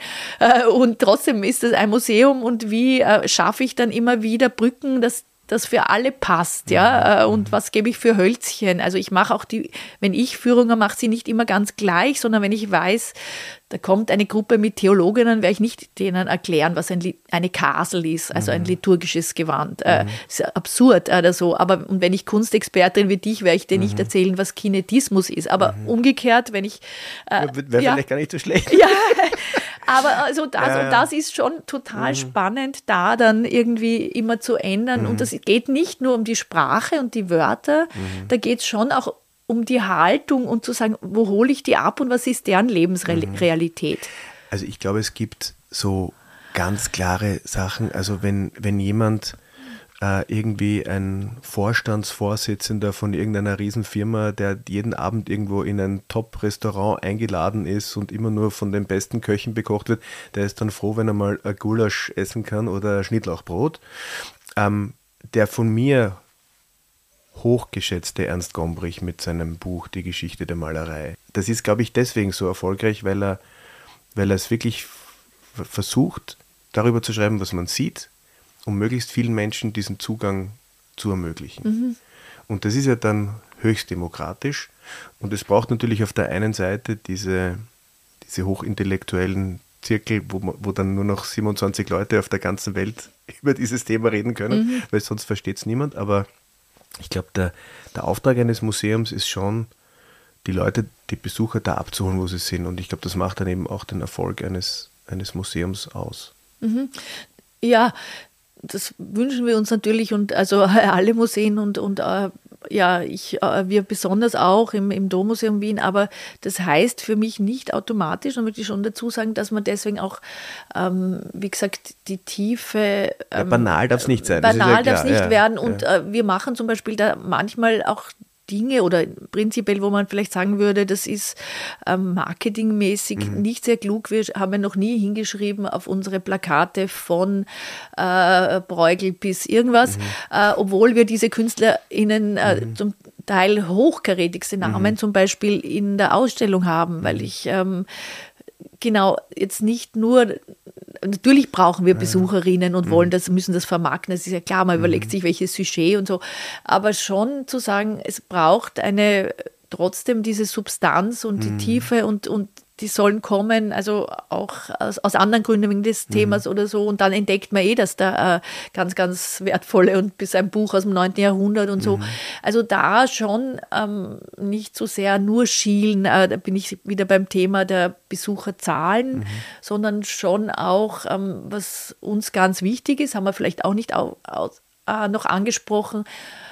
Und trotzdem ist es ein Museum, und wie schaffe ich dann immer wieder Brücken, dass das für alle passt, ja, und was gebe ich für Hölzchen. Also ich mache auch die, wenn ich Führungen mache, sie nicht immer ganz gleich, sondern wenn ich weiß, da kommt eine Gruppe mit Theologinnen, werde ich nicht denen erklären, was ein, eine Kasel ist, also ein liturgisches Gewand. Äh, mhm. Ist absurd oder so. Aber und wenn ich Kunstexpertin wie dich, werde ich dir mhm. nicht erzählen, was Kinetismus ist. Aber mhm. umgekehrt, wenn ich... Äh, Wäre ja, vielleicht gar nicht so schlecht. Ja, aber also das, ja, ja. Und das ist schon total mhm. spannend, da dann irgendwie immer zu ändern. Mhm. Und das geht nicht nur um die Sprache und die Wörter, mhm. da geht es schon auch um die Haltung und zu sagen, wo hole ich die ab und was ist deren Lebensrealität? Also ich glaube, es gibt so ganz klare Sachen. Also wenn, wenn jemand äh, irgendwie ein Vorstandsvorsitzender von irgendeiner Riesenfirma, der jeden Abend irgendwo in ein Top-Restaurant eingeladen ist und immer nur von den besten Köchen bekocht wird, der ist dann froh, wenn er mal ein Gulasch essen kann oder Schnittlauchbrot. Ähm, der von mir hochgeschätzte Ernst Gombrich mit seinem Buch Die Geschichte der Malerei. Das ist, glaube ich, deswegen so erfolgreich, weil er, weil er es wirklich f- versucht, darüber zu schreiben, was man sieht, um möglichst vielen Menschen diesen Zugang zu ermöglichen. Mhm. Und das ist ja dann höchst demokratisch. Und es braucht natürlich auf der einen Seite diese, diese hochintellektuellen Zirkel, wo, wo dann nur noch siebenundzwanzig Leute auf der ganzen Welt über dieses Thema reden können, mhm. weil sonst versteht es niemand. Aber ich glaube, der, der Auftrag eines Museums ist schon, die Leute, die Besucher da abzuholen, wo sie sind. Und ich glaube, das macht dann eben auch den Erfolg eines, eines Museums aus. Mhm. Ja, das wünschen wir uns natürlich und also alle Museen und, und äh, ja, ich, äh, wir besonders auch im, im Dommuseum Wien, aber das heißt für mich nicht automatisch, da möchte ich schon dazu sagen, dass man deswegen auch, ähm, wie gesagt, die Tiefe... Ähm, ja, banal darf es nicht sein. Banal ja darf es nicht ja, werden und ja. äh, wir machen zum Beispiel da manchmal auch Dinge oder prinzipiell, wo man vielleicht sagen würde, das ist ähm, marketingmäßig mhm. nicht sehr klug. Wir haben ja noch nie hingeschrieben auf unsere Plakate von äh, Bruegel bis irgendwas, mhm. äh, obwohl wir diese KünstlerInnen äh, mhm. zum Teil hochkarätigste Namen mhm. zum Beispiel in der Ausstellung haben, weil ich ähm, genau jetzt nicht nur... Natürlich brauchen wir Besucherinnen und wollen das, müssen das vermarkten, das ist ja klar, man mhm. überlegt sich, welches Sujet und so, aber schon zu sagen, es braucht eine, trotzdem diese Substanz und die mhm. Tiefe und, und die sollen kommen, also auch aus, aus anderen Gründen wegen des Themas mhm. oder so und dann entdeckt man eh, dass da äh, ganz, ganz wertvolle und bis ein Buch aus dem neunten Jahrhundert und so, mhm. also da schon ähm, nicht so sehr nur schielen, äh, da bin ich wieder beim Thema der Besucherzahlen, mhm. sondern schon auch, ähm, was uns ganz wichtig ist, haben wir vielleicht auch nicht au, aus, äh, noch angesprochen,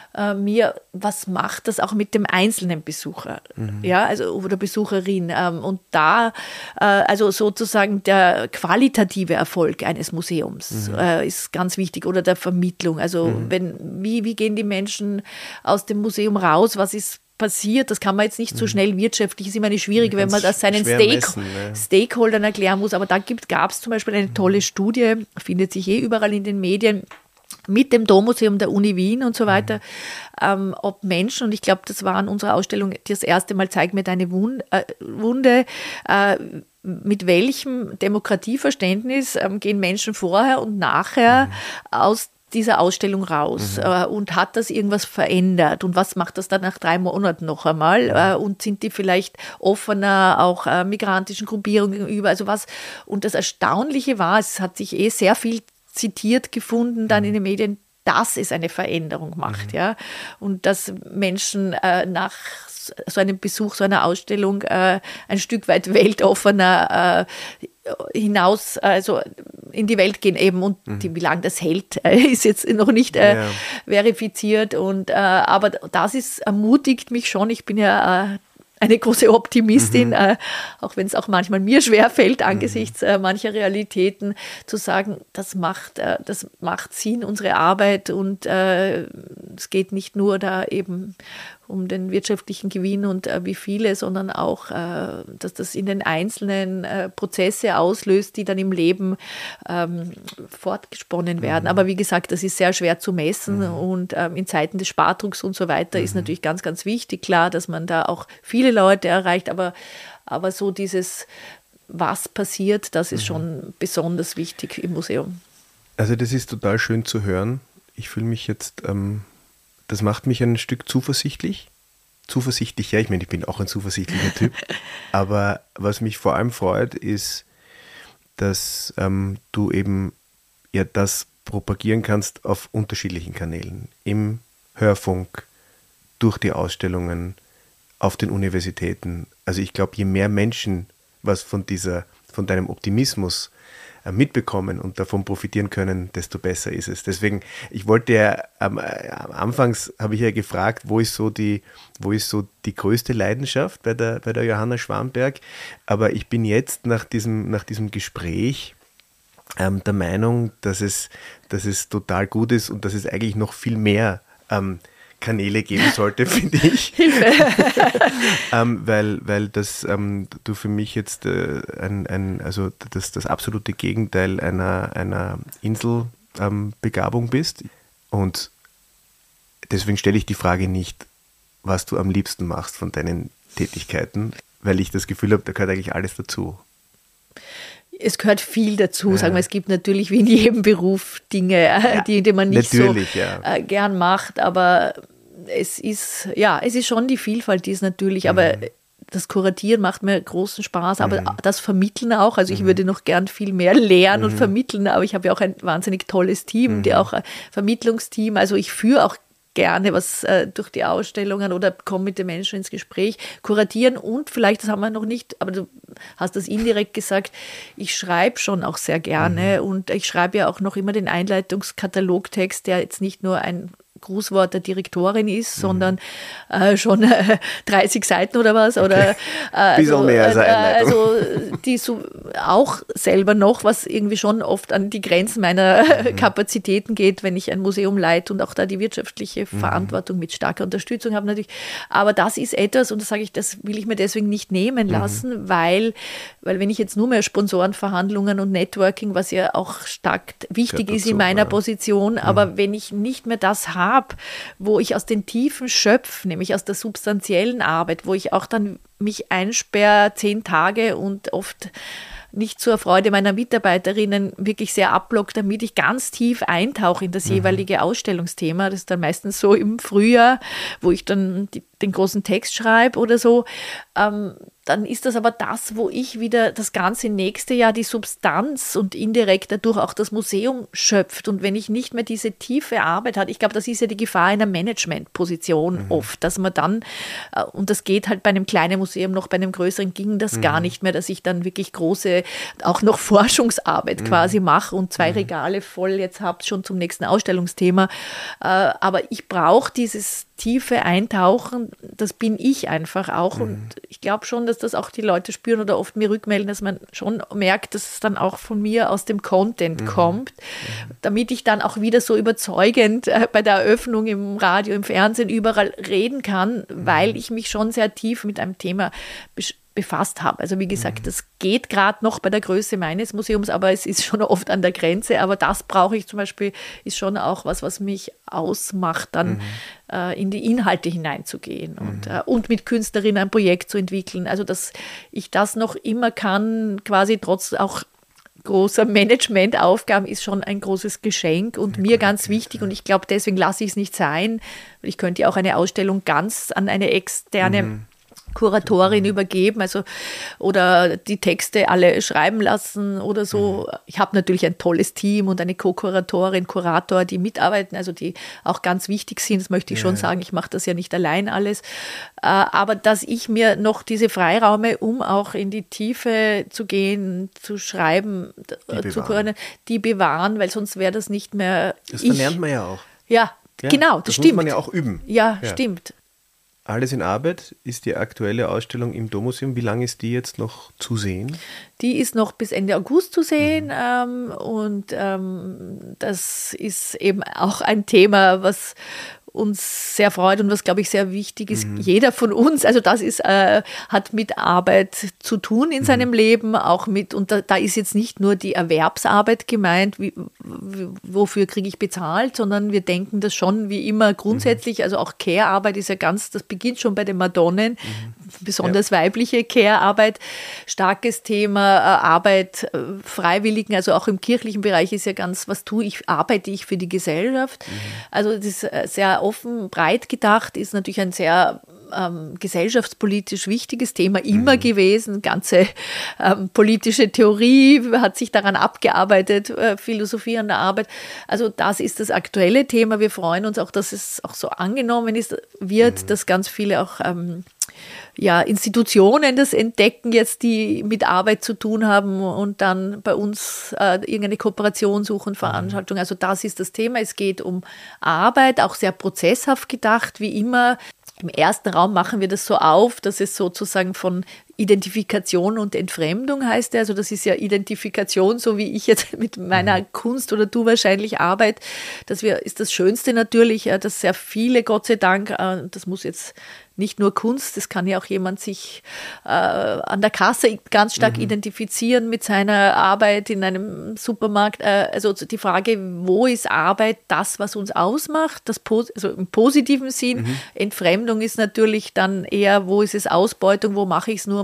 mir, was macht das auch mit dem einzelnen Besucher, mhm. ja, also oder Besucherin und da, also sozusagen der qualitative Erfolg eines Museums mhm. ist ganz wichtig oder der Vermittlung, also mhm. wenn, wie, wie gehen die Menschen aus dem Museum raus, was ist passiert, das kann man jetzt nicht so schnell wirtschaftlich, ist immer eine schwierige, wenn man das seinen Stake- messen, ja. Stakeholdern erklären muss, aber da gab es zum Beispiel eine tolle Studie, findet sich eh überall in den Medien, mit dem Dommuseum der Uni Wien und so weiter, mhm. ähm, ob Menschen, und ich glaube, das war an unserer Ausstellung das erste Mal, zeig mir deine Wunde, äh, Wunde äh, mit welchem Demokratieverständnis ähm, gehen Menschen vorher und nachher mhm. aus dieser Ausstellung raus mhm. äh, und hat das irgendwas verändert und was macht das dann nach drei Monaten noch einmal mhm. äh, und sind die vielleicht offener auch äh, migrantischen Gruppierungen gegenüber, also was, und das Erstaunliche war, es hat sich eh sehr viel zitiert gefunden, dann in den Medien, dass es eine Veränderung macht, mhm. ja, und dass Menschen äh, nach so einem Besuch, so einer Ausstellung äh, ein Stück weit weltoffener äh, hinaus, also in die Welt gehen eben und mhm. die, wie lange das hält, äh, ist jetzt noch nicht äh, ja. verifiziert und äh, aber das ist, ermutigt mich schon, ich bin ja äh, eine große Optimistin, mhm. äh, auch wenn es auch manchmal mir schwerfällt, angesichts äh, mancher Realitäten, zu sagen, das macht, äh, das macht Sinn, unsere Arbeit und äh, es geht nicht nur da eben um den wirtschaftlichen Gewinn und äh, wie viele, sondern auch, äh, dass das in den einzelnen äh, Prozesse auslöst, die dann im Leben ähm, fortgesponnen werden. Mhm. Aber wie gesagt, das ist sehr schwer zu messen mhm. und ähm, in Zeiten des Spardrucks und so weiter mhm. ist natürlich ganz, ganz wichtig, klar, dass man da auch viele Leute erreicht, aber, aber so dieses, was passiert, das ist mhm. schon besonders wichtig im Museum. Also das ist total schön zu hören. Ich fühle mich jetzt... Ähm Das macht mich ein Stück zuversichtlich. Zuversichtlich, ja, ich meine, ich bin auch ein zuversichtlicher Typ. Aber was mich vor allem freut, ist, dass ähm, du eben ja das propagieren kannst auf unterschiedlichen Kanälen. Im Hörfunk, durch die Ausstellungen, auf den Universitäten. Also ich glaube, je mehr Menschen was von dieser, von deinem Optimismus mitbekommen und davon profitieren können, desto besser ist es. Deswegen, ich wollte ja, am, am Anfangs habe ich ja gefragt, wo ist so die, wo ist so die größte Leidenschaft bei der, bei der Johanna Schwanberg, aber ich bin jetzt nach diesem, nach diesem Gespräch ähm, der Meinung, dass es, dass es total gut ist und dass es eigentlich noch viel mehr ähm, Kanäle geben sollte, finde ich. ähm, weil, weil das ähm, du für mich jetzt äh, ein, ein, also das, das absolute Gegenteil einer, einer Inselbegabung ähm, bist. Und deswegen stelle ich die Frage nicht, was du am liebsten machst von deinen Tätigkeiten, weil ich das Gefühl habe, da gehört eigentlich alles dazu. Es gehört viel dazu, ja. sagen wir, es gibt natürlich wie in jedem Beruf Dinge, ja, die, die man nicht so ja. äh, gern macht, aber es ist, ja, es ist schon die Vielfalt, die ist natürlich, mhm. aber das Kuratieren macht mir großen Spaß, aber mhm. das Vermitteln auch, also ich mhm. würde noch gern viel mehr lernen mhm. und vermitteln, aber ich habe ja auch ein wahnsinnig tolles Team, mhm. die auch ein Vermittlungsteam, also ich führe auch gerne was äh, durch die Ausstellungen oder komme mit den Menschen ins Gespräch, kuratieren und vielleicht, das haben wir noch nicht, aber du hast das indirekt gesagt, ich schreibe schon auch sehr gerne mhm. und ich schreibe ja auch noch immer den Einleitungskatalogtext, der jetzt nicht nur ein Grußwort der Direktorin ist, mhm. sondern äh, schon äh, dreißig Seiten oder was. Oder, okay. äh, also, mehr als eine Einleitung. Also die so auch selber noch, was irgendwie schon oft an die Grenzen meiner mhm. Kapazitäten geht, wenn ich ein Museum leite und auch da die wirtschaftliche mhm. Verantwortung mit starker Unterstützung habe natürlich. Aber das ist etwas, und das sage ich, das will ich mir deswegen nicht nehmen lassen, mhm. weil, weil wenn ich jetzt nur mehr Sponsorenverhandlungen und Networking, was ja auch stark wichtig ist in meiner ja. Position, aber mhm. wenn ich nicht mehr das habe, wo ich aus den Tiefen schöpfe, nämlich aus der substanziellen Arbeit, wo ich auch dann mich einsperre, zehn Tage und oft nicht zur Freude meiner Mitarbeiterinnen wirklich sehr abblockt, damit ich ganz tief eintauche in das mhm. jeweilige Ausstellungsthema. Das ist dann meistens so im Frühjahr, wo ich dann die, den großen Text schreibe oder so. Ähm, dann ist das aber das, wo ich wieder das ganze nächste Jahr die Substanz und indirekt dadurch auch das Museum schöpft. Und wenn ich nicht mehr diese tiefe Arbeit habe, ich glaube, das ist ja die Gefahr einer Managementposition mhm. oft, dass man dann, und das geht halt bei einem kleinen Museum noch, bei einem größeren ging das mhm. gar nicht mehr, dass ich dann wirklich große, auch noch Forschungsarbeit mhm. quasi mache und zwei mhm. Regale voll jetzt habe, schon zum nächsten Ausstellungsthema. Aber ich brauche dieses tiefe Eintauchen, das bin ich einfach auch. Mhm. Und ich glaube schon, dass das auch die Leute spüren oder oft mir rückmelden, dass man schon merkt, dass es dann auch von mir aus dem Content mhm. kommt, mhm. damit ich dann auch wieder so überzeugend äh, bei der Eröffnung im Radio, im Fernsehen überall reden kann, mhm. weil ich mich schon sehr tief mit einem Thema beschäftige. befasst habe. Also wie gesagt, das geht gerade noch bei der Größe meines Museums, aber es ist schon oft an der Grenze. Aber das brauche ich zum Beispiel, ist schon auch was, was mich ausmacht, dann mhm. äh, in die Inhalte hineinzugehen mhm. und, äh, und mit Künstlerinnen ein Projekt zu entwickeln. Also dass ich das noch immer kann, quasi trotz auch großer Managementaufgaben, ist schon ein großes Geschenk und ja, mir ganz wichtig. Ja. Und ich glaube, deswegen lasse ich es nicht sein. Ich könnte ja auch eine Ausstellung ganz an eine externe mhm. Kuratorin übergeben, also oder die Texte alle schreiben lassen oder so. Mhm. Ich habe natürlich ein tolles Team und eine Co-Kuratorin, Kurator, die mitarbeiten, also die auch ganz wichtig sind, das möchte ich ja, schon ja. sagen, ich mache das ja nicht allein alles, aber dass ich mir noch diese Freiraume, um auch in die Tiefe zu gehen, zu schreiben, die zu können, die bewahren, weil sonst wäre das nicht mehr Das ich. verlernt man ja auch. Ja, ja genau, das, das stimmt. Das muss man ja auch üben. Ja, ja. stimmt. Alles in Arbeit ist die aktuelle Ausstellung im Dommuseum. Wie lange ist die jetzt noch zu sehen? Die ist noch bis Ende August zu sehen mhm. ähm, und ähm, das ist eben auch ein Thema, was uns sehr freut und was, glaube ich, sehr wichtig ist. Mhm. Jeder von uns, also das ist, äh, hat mit Arbeit zu tun in mhm. seinem Leben, auch mit, und da, da ist jetzt nicht nur die Erwerbsarbeit gemeint, wie, w- wofür kriege ich bezahlt, sondern wir denken das schon wie immer grundsätzlich, mhm. also auch Care-Arbeit ist ja ganz, das beginnt schon bei den Madonnen, mhm. besonders ja. weibliche Care-Arbeit, starkes Thema, äh, Arbeit, äh, Freiwilligen, also auch im kirchlichen Bereich ist ja ganz, was tue ich, arbeite ich für die Gesellschaft, mhm. also das ist äh, sehr offen, breit gedacht, ist natürlich ein sehr ähm, gesellschaftspolitisch wichtiges Thema immer mhm. gewesen. Ganze ähm, politische Theorie hat sich daran abgearbeitet, äh, Philosophie an der Arbeit. Also das ist das aktuelle Thema. Wir freuen uns auch, dass es auch so angenommen ist, wird, mhm. dass ganz viele auch ähm, ja, Institutionen das entdecken jetzt, die mit Arbeit zu tun haben und dann bei uns äh, irgendeine Kooperation suchen, Veranstaltungen. Also das ist das Thema. Es geht um Arbeit, auch sehr prozesshaft gedacht, wie immer. Im ersten Raum machen wir das so auf, dass es sozusagen von Identifikation und Entfremdung heißt. Also das ist ja Identifikation, so wie ich jetzt mit meiner Kunst oder du wahrscheinlich arbeite. Das wir, ist das Schönste natürlich, dass sehr viele, Gott sei Dank, das muss jetzt nicht nur Kunst, das kann ja auch jemand sich äh, an der Kasse ganz stark mhm. identifizieren mit seiner Arbeit in einem Supermarkt. Äh, also die Frage, wo ist Arbeit das, was uns ausmacht? Das, also im positiven Sinn. Mhm. Entfremdung ist natürlich dann eher, wo ist es Ausbeutung, wo mache ich es nur,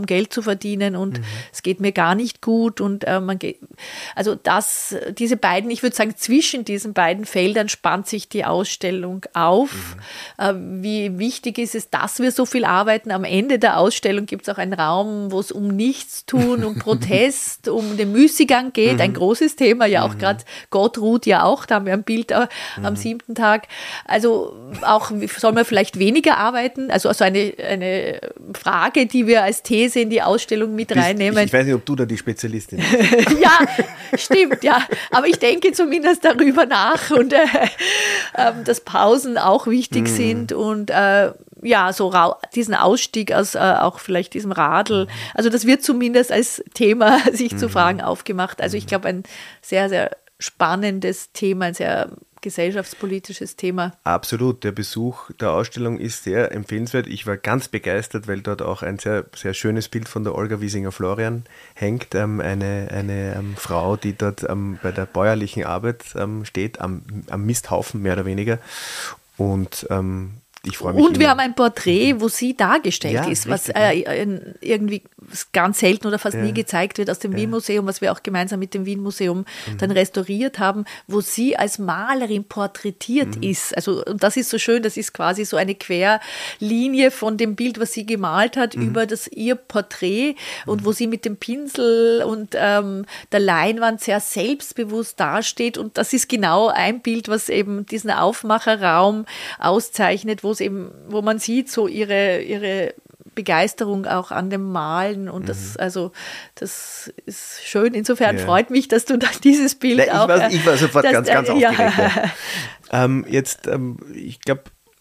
um Geld zu verdienen und mhm. es geht mir gar nicht gut und äh, man geht, also das, diese beiden, ich würde sagen, zwischen diesen beiden Feldern spannt sich die Ausstellung auf. Mhm. Äh, wie wichtig ist es, dass wir so viel arbeiten. Am Ende der Ausstellung gibt es auch einen Raum, wo es um Nichtstun, um Protest, um den Müßiggang geht, mhm. ein großes Thema, ja auch mhm. gerade Gott ruht ja auch, da haben wir ein Bild äh, mhm. am siebten Tag. Also auch, soll man vielleicht weniger arbeiten? Also, also eine, eine Frage, die wir als These in die Ausstellung mit Bist, reinnehmen. Ich, ich weiß nicht, ob du da die Spezialistin bist. Ja, stimmt, ja. Aber ich denke zumindest darüber nach und äh, äh, dass Pausen auch wichtig mhm. sind und äh, ja, so ra- diesen Ausstieg aus äh, auch vielleicht diesem Radl. Also das wird zumindest als Thema sich mhm. zu fragen aufgemacht. Also ich glaube, ein sehr, sehr spannendes Thema, ein sehr gesellschaftspolitisches Thema. Absolut. Der Besuch der Ausstellung ist sehr empfehlenswert. Ich war ganz begeistert, weil dort auch ein sehr, sehr schönes Bild von der Olga Wiesinger-Florian hängt. Ähm, eine eine ähm, Frau, die dort ähm, bei der bäuerlichen Arbeit ähm, steht, am, am Misthaufen mehr oder weniger. Und ähm, ich freue mich. Und wir haben ein Porträt, wo sie dargestellt ja, ist, was richtig, äh, irgendwie ganz selten oder fast ja. nie gezeigt wird aus dem ja. Wien-Museum, was wir auch gemeinsam mit dem Wien-Museum mhm. dann restauriert haben, wo sie als Malerin porträtiert mhm. ist. Also und das ist so schön, das ist quasi so eine Querlinie von dem Bild, was sie gemalt hat, mhm. über das ihr Porträt und mhm. wo sie mit dem Pinsel und ähm, der Leinwand sehr selbstbewusst dasteht und das ist genau ein Bild, was eben diesen Aufmacherraum auszeichnet, wo es eben, wo man sieht, so ihre, ihre Begeisterung auch an dem Malen und das, mhm. also das ist schön. Insofern ja. freut mich, dass du da dieses Bild Nein, ich auch... War, ich war sofort das, ganz, ganz äh, aufgeregt. Ja. Ja. Ähm, jetzt, ähm, ich glaube,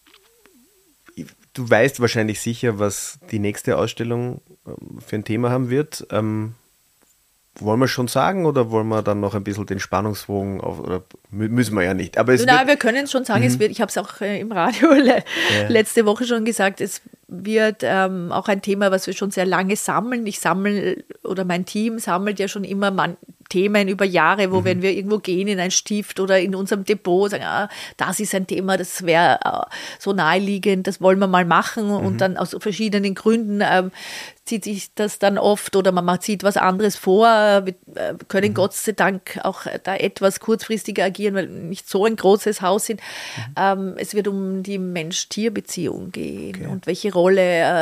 du weißt wahrscheinlich sicher, was die nächste Ausstellung ähm, für ein Thema haben wird. Ähm, wollen wir schon sagen oder wollen wir dann noch ein bisschen den Spannungsbogen auf, oder müssen wir ja nicht. Aber es Nein, wird, wir können es schon sagen, mhm. es wird, ich habe es auch äh, im Radio le- ja. letzte Woche schon gesagt, es wird ähm, auch ein Thema, was wir schon sehr lange sammeln. Ich sammle oder mein Team sammelt ja schon immer man, Themen über Jahre, wo mhm. wenn wir irgendwo gehen in ein Stift oder in unserem Depot, sagen, ah, das ist ein Thema, das wäre äh, so naheliegend, das wollen wir mal machen mhm. und dann aus verschiedenen Gründen ähm, zieht sich das dann oft oder man zieht was anderes vor. Wir äh, können mhm. Gott sei Dank auch da etwas kurzfristiger agieren, weil wir nicht so ein großes Haus sind. Mhm. Ähm, es wird um die Mensch-Tier-Beziehung gehen okay. und welche Rolle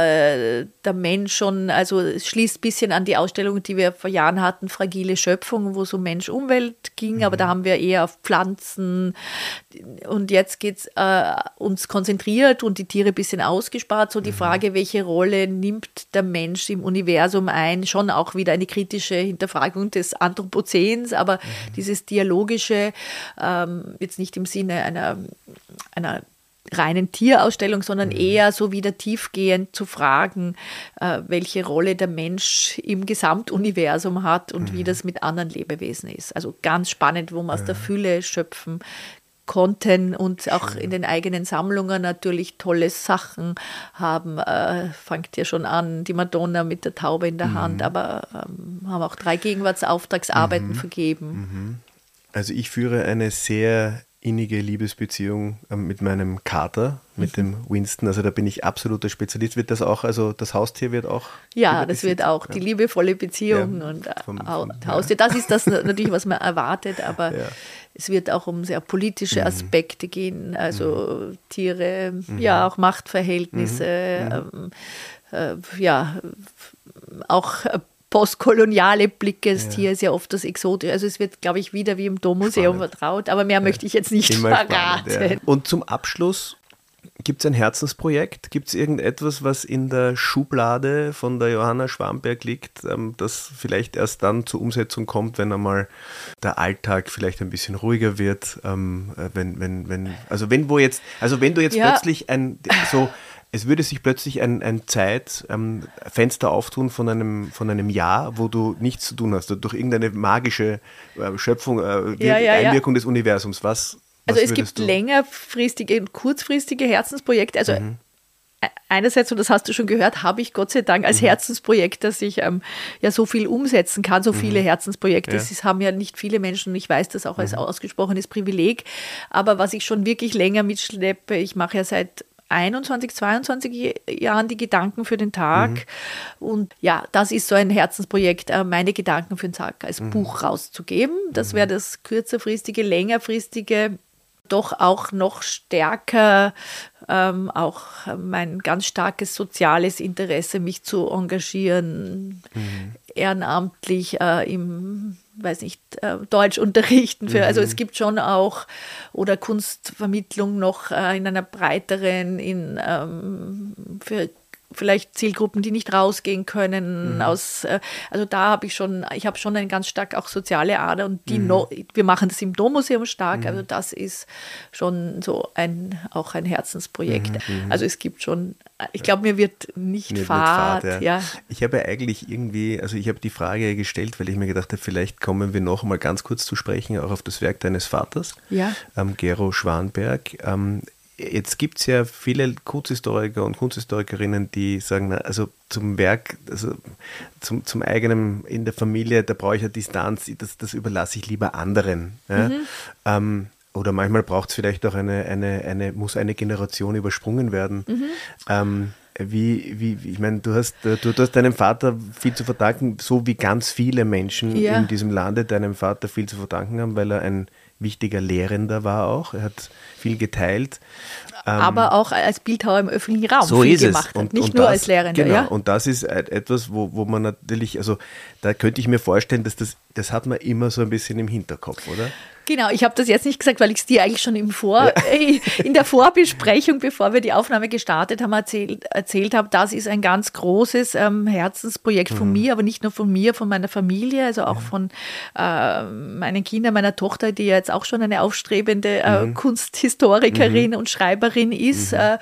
äh, der Mensch schon, also es schließt ein bisschen an die Ausstellung, die wir vor Jahren hatten, Fragile Schöpfung, wo es um Mensch-Umwelt ging, mhm. aber da haben wir eher auf Pflanzen und jetzt geht es äh, uns konzentriert und die Tiere ein bisschen ausgespart, so die mhm. Frage, welche Rolle nimmt der Mensch im Universum ein, schon auch wieder eine kritische Hinterfragung des Anthropozäns, aber mhm. dieses dialogische, ähm, jetzt nicht im Sinne einer, einer reinen Tierausstellung, sondern mhm. eher so wieder tiefgehend zu fragen, äh, welche Rolle der Mensch im Gesamtuniversum hat und mhm. wie das mit anderen Lebewesen ist. Also ganz spannend, wo wir aus ja. der Fülle schöpfen konnten und auch in den eigenen Sammlungen natürlich tolle Sachen haben. Äh, fängt ja schon an, die Madonna mit der Taube in der mhm. Hand, aber ähm, haben auch drei Gegenwartsauftragsarbeiten mhm. vergeben. Mhm. Also ich führe eine sehr innige Liebesbeziehung ähm, mit meinem Kater, mit mhm. dem Winston. Also da bin ich absoluter Spezialist. Wird das auch, also das Haustier wird auch? Ja, das wird auch ja. die liebevolle Beziehung ja, und vom, vom, Haustier. Ja. Das ist das natürlich, was man erwartet, aber ja. es wird auch um sehr politische Aspekte mhm. gehen, also mhm. Tiere, mhm. ja, auch Machtverhältnisse, mhm. ähm, äh, ja, auch postkoloniale Blicke, das ja. Tier ist ja oft das Exotische. Also es wird, glaube ich, wieder wie im Dommuseum vertraut, aber mehr ja. möchte ich jetzt nicht Immer verraten. Spannend, ja. Und zum Abschluss, gibt es ein Herzensprojekt? Gibt es irgendetwas, was in der Schublade von der Johanna Schwanberg liegt, ähm, das vielleicht erst dann zur Umsetzung kommt, wenn einmal der Alltag vielleicht ein bisschen ruhiger wird? Ähm, wenn, wenn, wenn, also wenn wo jetzt, also wenn du jetzt ja. plötzlich ein so Es würde sich plötzlich ein, ein Zeitfenster ähm, auftun von einem, von einem Jahr, wo du nichts zu tun hast, durch irgendeine magische äh, Schöpfung, äh, ja, ja, Einwirkung ja. des Universums. Was, was also es gibt du? längerfristige und kurzfristige Herzensprojekte. Also mhm. einerseits, und das hast du schon gehört, habe ich Gott sei Dank als mhm. Herzensprojekt, dass ich ähm, ja so viel umsetzen kann, so viele mhm. Herzensprojekte. Ja. Das haben ja nicht viele Menschen und ich weiß das auch als mhm. ausgesprochenes Privileg. Aber was ich schon wirklich länger mitschleppe, ich mache ja seit einundzwanzig, zweiundzwanzig Jahren die Gedanken für den Tag. Mhm. Und ja, das ist so ein Herzensprojekt, meine Gedanken für den Tag als mhm. Buch rauszugeben. Das wäre das kürzerfristige, längerfristige, doch auch noch stärker, ähm, auch mein ganz starkes soziales Interesse, mich zu engagieren, mhm. ehrenamtlich äh, im, weiß nicht, äh, Deutsch unterrichten. Für, mhm. Also es gibt schon auch, oder Kunstvermittlung noch äh, in einer breiteren, in ähm, für vielleicht Zielgruppen, die nicht rausgehen können. Mhm. Aus, also da habe ich schon, ich habe schon eine ganz stark auch soziale Ader und die mhm. no, wir machen das im Dommuseum stark. Mhm. Also das ist schon so ein auch ein Herzensprojekt. Mhm. Also es gibt schon, ich glaube, mir wird nicht mir fad. Wird fad ja. Ja. Ich habe ja eigentlich irgendwie, also ich habe die Frage gestellt, weil ich mir gedacht habe, vielleicht kommen wir noch mal ganz kurz zu sprechen, auch auf das Werk deines Vaters, ja. ähm, Gero Schwanberg. Ähm, Jetzt gibt es ja viele Kunsthistoriker und Kunsthistorikerinnen, die sagen, na, also zum Werk, also zum, zum eigenen in der Familie, da brauche ich eine Distanz, das, das überlasse ich lieber anderen. Ja? Mhm. Ähm, oder manchmal braucht es vielleicht auch eine, eine, eine, muss eine Generation übersprungen werden. Mhm. Ähm, Wie, wie, ich meine, du hast, du, du hast deinem Vater viel zu verdanken, so wie ganz viele Menschen ja. in diesem Lande deinem Vater viel zu verdanken haben, weil er ein wichtiger Lehrender war auch. Er hat viel geteilt. Aber ähm, auch als Bildhauer im öffentlichen Raum so viel ist gemacht es. Und, hat, nicht und nur das, als Lehrender. Genau, ja? Und das ist etwas, wo, wo man natürlich, also da könnte ich mir vorstellen, dass das, das hat man immer so ein bisschen im Hinterkopf, oder? Genau, ich habe das jetzt nicht gesagt, weil ich es dir eigentlich schon im Vor, ja. in der Vorbesprechung, bevor wir die Aufnahme gestartet haben, erzählt, erzählt habe. Das ist ein ganz großes ähm, Herzensprojekt von mhm. mir, aber nicht nur von mir, von meiner Familie, also auch ja. von äh, meinen Kindern, meiner Tochter, die ja jetzt auch schon eine aufstrebende äh, mhm. Kunsthistorikerin mhm. und Schreiberin ist. Mhm. Äh,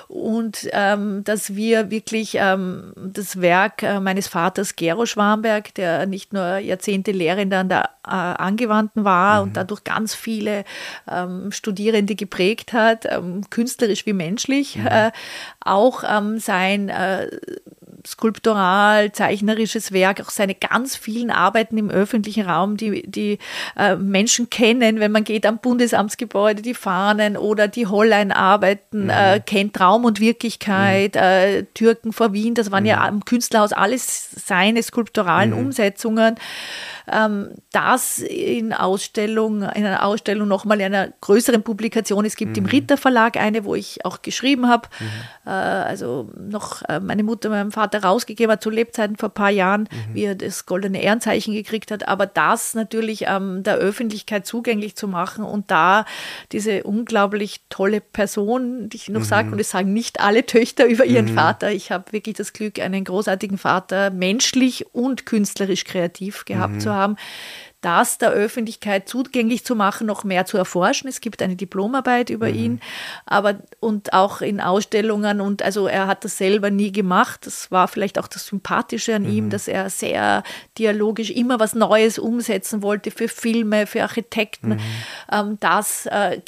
und ähm, dass wir wirklich ähm, das Werk äh, meines Vaters Gero Schwanberg, der nicht nur Jahrzehnte Lehrender an der äh, Angewandten war mhm. und dadurch ganz viele ähm, Studierende geprägt hat, ähm, künstlerisch wie menschlich, mhm. äh, auch ähm, sein äh, skulptural, zeichnerisches Werk, auch seine ganz vielen Arbeiten im öffentlichen Raum, die die äh, Menschen kennen, wenn man geht am Bundesamtsgebäude, die Fahnen oder die Hollein-Arbeiten, mhm. äh, kennt Traum und Wirklichkeit, mhm. äh, Türken vor Wien, das waren mhm. ja am Künstlerhaus alles seine skulpturalen mhm. Umsetzungen. Ähm, das in Ausstellung, in einer Ausstellung nochmal in einer größeren Publikation. Es gibt mhm. im Ritter Verlag eine, wo ich auch geschrieben habe, mhm. äh, also noch äh, meine Mutter meinem Vater rausgegeben hat zu Lebzeiten vor ein paar Jahren, mhm. wie er das goldene Ehrenzeichen gekriegt hat, aber das natürlich ähm, der Öffentlichkeit zugänglich zu machen und da diese unglaublich tolle Person, die ich noch mhm. sage, und es sagen nicht alle Töchter über ihren mhm. Vater, ich habe wirklich das Glück, einen großartigen Vater, menschlich und künstlerisch kreativ gehabt mhm. zu haben, das der Öffentlichkeit zugänglich zu machen, noch mehr zu erforschen. Es gibt eine Diplomarbeit über mhm. ihn, aber und auch in Ausstellungen, und also er hat das selber nie gemacht. Das war vielleicht auch das Sympathische an mhm. ihm, dass er sehr dialogisch immer was Neues umsetzen wollte für Filme, für Architekten. Mhm. Ähm, das äh,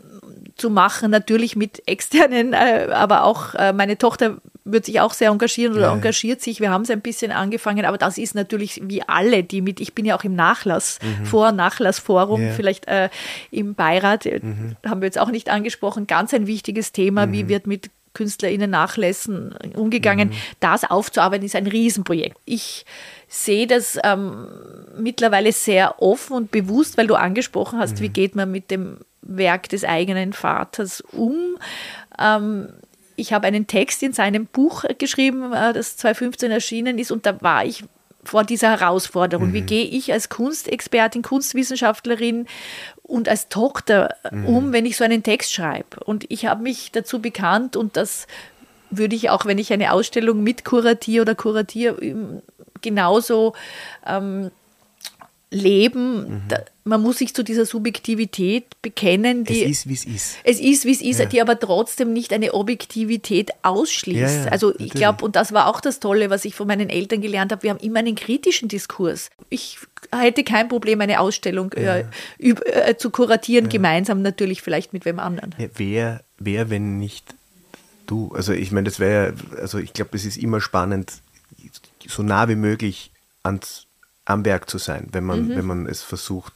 zu machen, natürlich mit externen, äh, aber auch äh, meine Tochter wird sich auch sehr engagieren oder ja, engagiert sich. Wir haben es ein bisschen angefangen, aber das ist natürlich wie alle, die mit, ich bin ja auch im Nachlass, mhm. Vor- Nachlassforum, ja. vielleicht äh, im Beirat, mhm. haben wir jetzt auch nicht angesprochen, ganz ein wichtiges Thema, mhm. wie wird mit KünstlerInnen Nachlässen umgegangen. Mhm. Das aufzuarbeiten ist ein Riesenprojekt. Ich sehe das ähm, mittlerweile sehr offen und bewusst, weil du angesprochen hast, mhm. wie geht man mit dem Werk des eigenen Vaters um. Ähm, Ich habe einen Text in seinem Buch geschrieben, das zweitausendfünfzehn erschienen ist, und da war ich vor dieser Herausforderung. Mhm. Wie gehe ich als Kunstexpertin, Kunstwissenschaftlerin und als Tochter mhm. um, wenn ich so einen Text schreibe? Und ich habe mich dazu bekannt, und das würde ich auch, wenn ich eine Ausstellung mit kuratiere oder kuratiere, genauso ähm, leben. Mhm. Da, man muss sich zu dieser Subjektivität bekennen. Die, es ist, wie es ist. Es ist, wie es ist, ja. die aber trotzdem nicht eine Objektivität ausschließt. Ja, ja, also natürlich. Ich glaube, und das war auch das Tolle, was ich von meinen Eltern gelernt habe, wir haben immer einen kritischen Diskurs. Ich hätte kein Problem, eine Ausstellung ja. äh, über, äh, zu kuratieren, ja. gemeinsam natürlich vielleicht mit wem anderen. Ja, wer, wer, wenn nicht du? Also ich meine, das wäre ja, also ich glaube, es ist immer spannend, so nah wie möglich ans am Werk zu sein, wenn man, mhm. wenn man es versucht,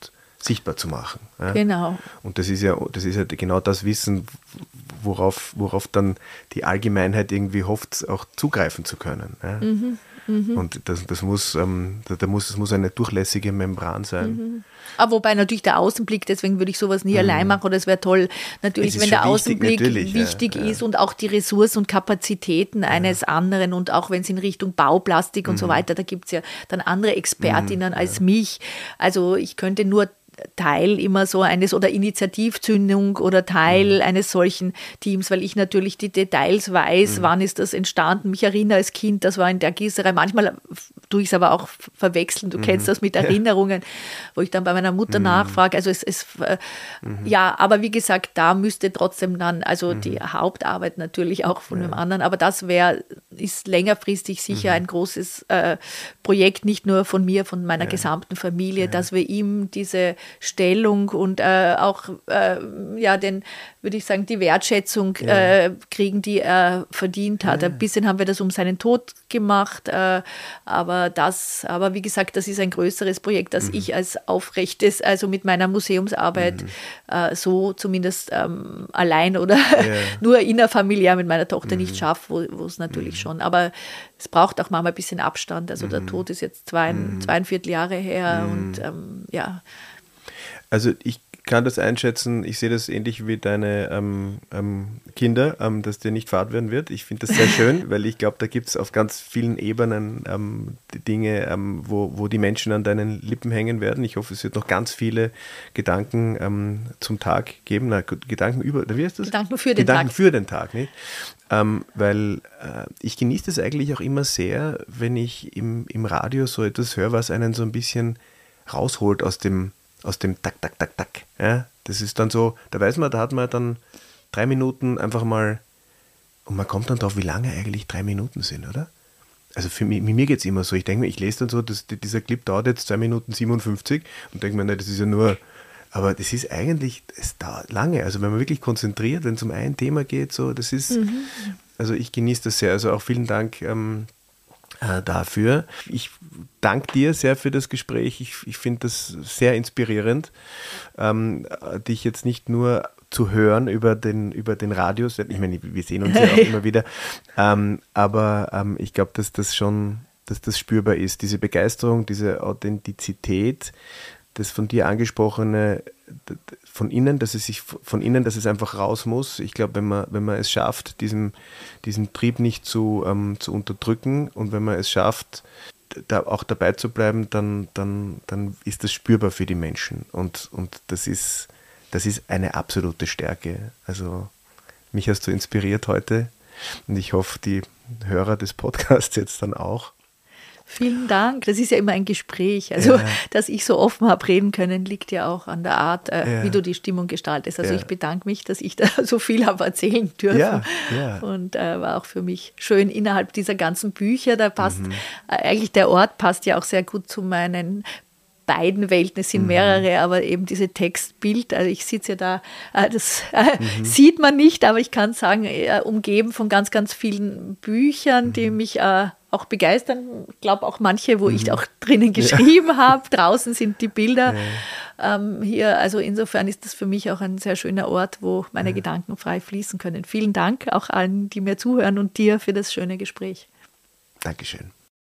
sichtbar zu machen. Ja? Genau. Und das ist ja, das ist ja genau das Wissen, worauf, worauf dann die Allgemeinheit irgendwie hofft, auch zugreifen zu können. Ja? Mhm. Mhm. Und das, das muss, ähm, da, da muss, es muss eine durchlässige Membran sein. Mhm. Aber wobei natürlich der Außenblick, deswegen würde ich sowas nie mhm. allein machen, oder es wäre toll, natürlich, wenn der Außenblick wichtig, wichtig ja, ist ja. und auch die Ressourcen und Kapazitäten ja. eines anderen und auch wenn es in Richtung Bauplastik und mhm. so weiter, da gibt es ja dann andere Expertinnen mhm. als ja. mich. Also ich könnte nur Teil immer so eines oder Initiativzündung oder Teil mhm. eines solchen Teams, weil ich natürlich die Details weiß, mhm. wann ist das entstanden. Mich erinnere als Kind, das war in der Gießerei. Manchmal tue ich es aber auch verwechseln. Du mhm. kennst das mit Erinnerungen, ja. wo ich dann bei meiner Mutter mhm. nachfrage. Also es ist, äh, mhm. ja, aber wie gesagt, da müsste trotzdem dann, also mhm. die Hauptarbeit natürlich auch von ja. dem anderen, aber das wäre, ist längerfristig sicher mhm. ein großes äh, Projekt, nicht nur von mir, von meiner ja. gesamten Familie, ja. dass wir ihm diese Stellung und äh, auch äh, ja, den, würde ich sagen, die Wertschätzung ja. äh, kriegen, die er verdient hat. Ja. Ein bisschen haben wir das um seinen Tod gemacht, äh, aber das, aber wie gesagt, das ist ein größeres Projekt, das mhm. ich als aufrechtes, also mit meiner Museumsarbeit mhm. äh, so zumindest ähm, allein oder ja. nur innerfamiliär mit meiner Tochter mhm. nicht schaffe, wo, wo es natürlich mhm. schon, aber es braucht auch manchmal ein bisschen Abstand. Also mhm. der Tod ist jetzt zwei, mhm. zweieinviertel Jahre her mhm. und ähm, ja. Also ich kann das einschätzen, ich sehe das ähnlich wie deine ähm, ähm, Kinder, ähm, dass dir nicht fad werden wird. Ich finde das sehr schön, weil ich glaube, da gibt es auf ganz vielen Ebenen ähm, die Dinge, ähm, wo, wo die Menschen an deinen Lippen hängen werden. Ich hoffe, es wird noch ganz viele Gedanken ähm, zum Tag geben. Na, Gedanken über, wie heißt das? Gedanken für den Gedanken Tag. für den Tag, nicht? Ähm, weil äh, ich genieße das eigentlich auch immer sehr, wenn ich im, im Radio so etwas höre, was einen so ein bisschen rausholt aus dem aus dem Tak, Tak, Tak, Tak. Ja, das ist dann so, da weiß man, da hat man dann drei Minuten einfach mal, und man kommt dann drauf, wie lange eigentlich drei Minuten sind, oder? Also für mich, mir geht es immer so, ich denke mir, ich lese dann so, dass dieser Clip dauert jetzt zwei Minuten siebenundfünfzig und denke mir, ne, das ist ja nur, aber das ist eigentlich, es dauert lange, also wenn man wirklich konzentriert, wenn es um ein Thema geht, so, das ist, mhm. also ich genieße das sehr, also auch vielen Dank, ähm, dafür. Ich danke dir sehr für das Gespräch. Ich, ich finde das sehr inspirierend, ähm, dich jetzt nicht nur zu hören über den, über den Radius. Ich meine, wir sehen uns ja auch immer wieder. Ähm, aber ähm, ich glaube, dass das schon, dass das spürbar ist. Diese Begeisterung, diese Authentizität, das von dir angesprochene, von innen, dass es sich von innen, dass es einfach raus muss. Ich glaube, wenn man, wenn man es schafft, diesen, diesen Trieb nicht zu, ähm, zu unterdrücken und wenn man es schafft, da auch dabei zu bleiben, dann, dann, dann ist das spürbar für die Menschen. Und, und das ist, das ist eine absolute Stärke. Also mich hast du inspiriert heute und ich hoffe, die Hörer des Podcasts jetzt dann auch. Vielen Dank. Das ist ja immer ein Gespräch. Also, ja. dass ich so offen habe reden können, liegt ja auch an der Art, äh, ja. wie du die Stimmung gestaltest. Also, ja. ich bedanke mich, dass ich da so viel habe erzählen dürfen. Ja. Ja. Und äh, war auch für mich schön innerhalb dieser ganzen Bücher. Da passt mhm. äh, eigentlich der Ort passt ja auch sehr gut zu meinen beiden Welten, es sind mhm. mehrere, aber eben diese Textbild, also ich sitze ja da, äh, das äh, mhm. sieht man nicht, aber ich kann sagen, äh, umgeben von ganz, ganz vielen Büchern, mhm. die mich äh, auch begeistern. Ich glaube auch manche, wo mhm. ich auch drinnen geschrieben ja. habe. Draußen sind die Bilder. Ja. Ähm, hier, also insofern ist das für mich auch ein sehr schöner Ort, wo meine ja. Gedanken frei fließen können. Vielen Dank auch allen, die mir zuhören und dir für das schöne Gespräch. Dankeschön.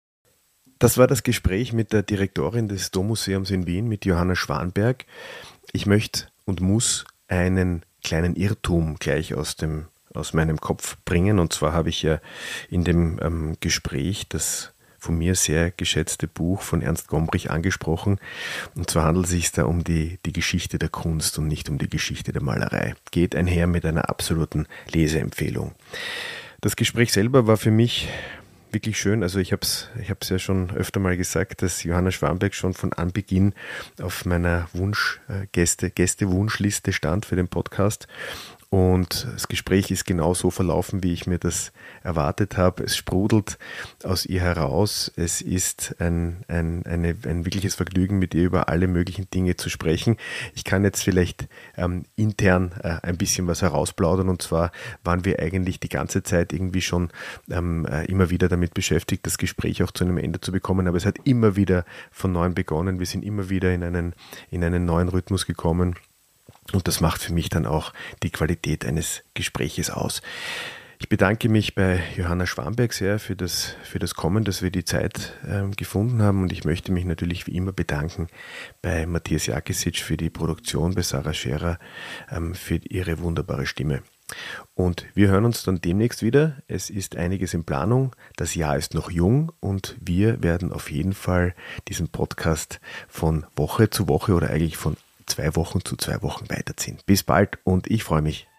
Das war das Gespräch mit der Direktorin des Dommuseums in Wien, mit Johanna Schwanberg. Ich möchte und muss einen kleinen Irrtum gleich aus dem aus meinem Kopf bringen. Und zwar habe ich ja in dem ähm, Gespräch das von mir sehr geschätzte Buch von Ernst Gombrich angesprochen. Und zwar handelt es sich da um die, die Geschichte der Kunst und nicht um die Geschichte der Malerei. Geht einher mit einer absoluten Leseempfehlung. Das Gespräch selber war für mich wirklich schön. Also ich habe es ich hab's ja schon öfter mal gesagt, dass Johanna Schwanberg schon von Anbeginn auf meiner Wunsch, äh, Gäste, Gäste-Wunschliste stand für den Podcast. Und das Gespräch ist genau so verlaufen, wie ich mir das erwartet habe. Es sprudelt aus ihr heraus. Es ist ein, ein, eine, ein wirkliches Vergnügen, mit ihr über alle möglichen Dinge zu sprechen. Ich kann jetzt vielleicht ähm, intern äh, ein bisschen was herausplaudern. Und zwar waren wir eigentlich die ganze Zeit irgendwie schon ähm, äh, immer wieder damit beschäftigt, das Gespräch auch zu einem Ende zu bekommen. Aber es hat immer wieder von neuem begonnen. Wir sind immer wieder in einen, in einen neuen Rhythmus gekommen. Und das macht für mich dann auch die Qualität eines Gespräches aus. Ich bedanke mich bei Johanna Schwanberg sehr für das, für das Kommen, dass wir die Zeit äh, gefunden haben. Und ich möchte mich natürlich wie immer bedanken bei Matthias Jakisic für die Produktion, bei Sarah Scherer ähm, für ihre wunderbare Stimme. Und wir hören uns dann demnächst wieder. Es ist einiges in Planung. Das Jahr ist noch jung und wir werden auf jeden Fall diesen Podcast von Woche zu Woche oder eigentlich von zwei Wochen zu zwei Wochen weiterziehen. Bis bald und ich freue mich.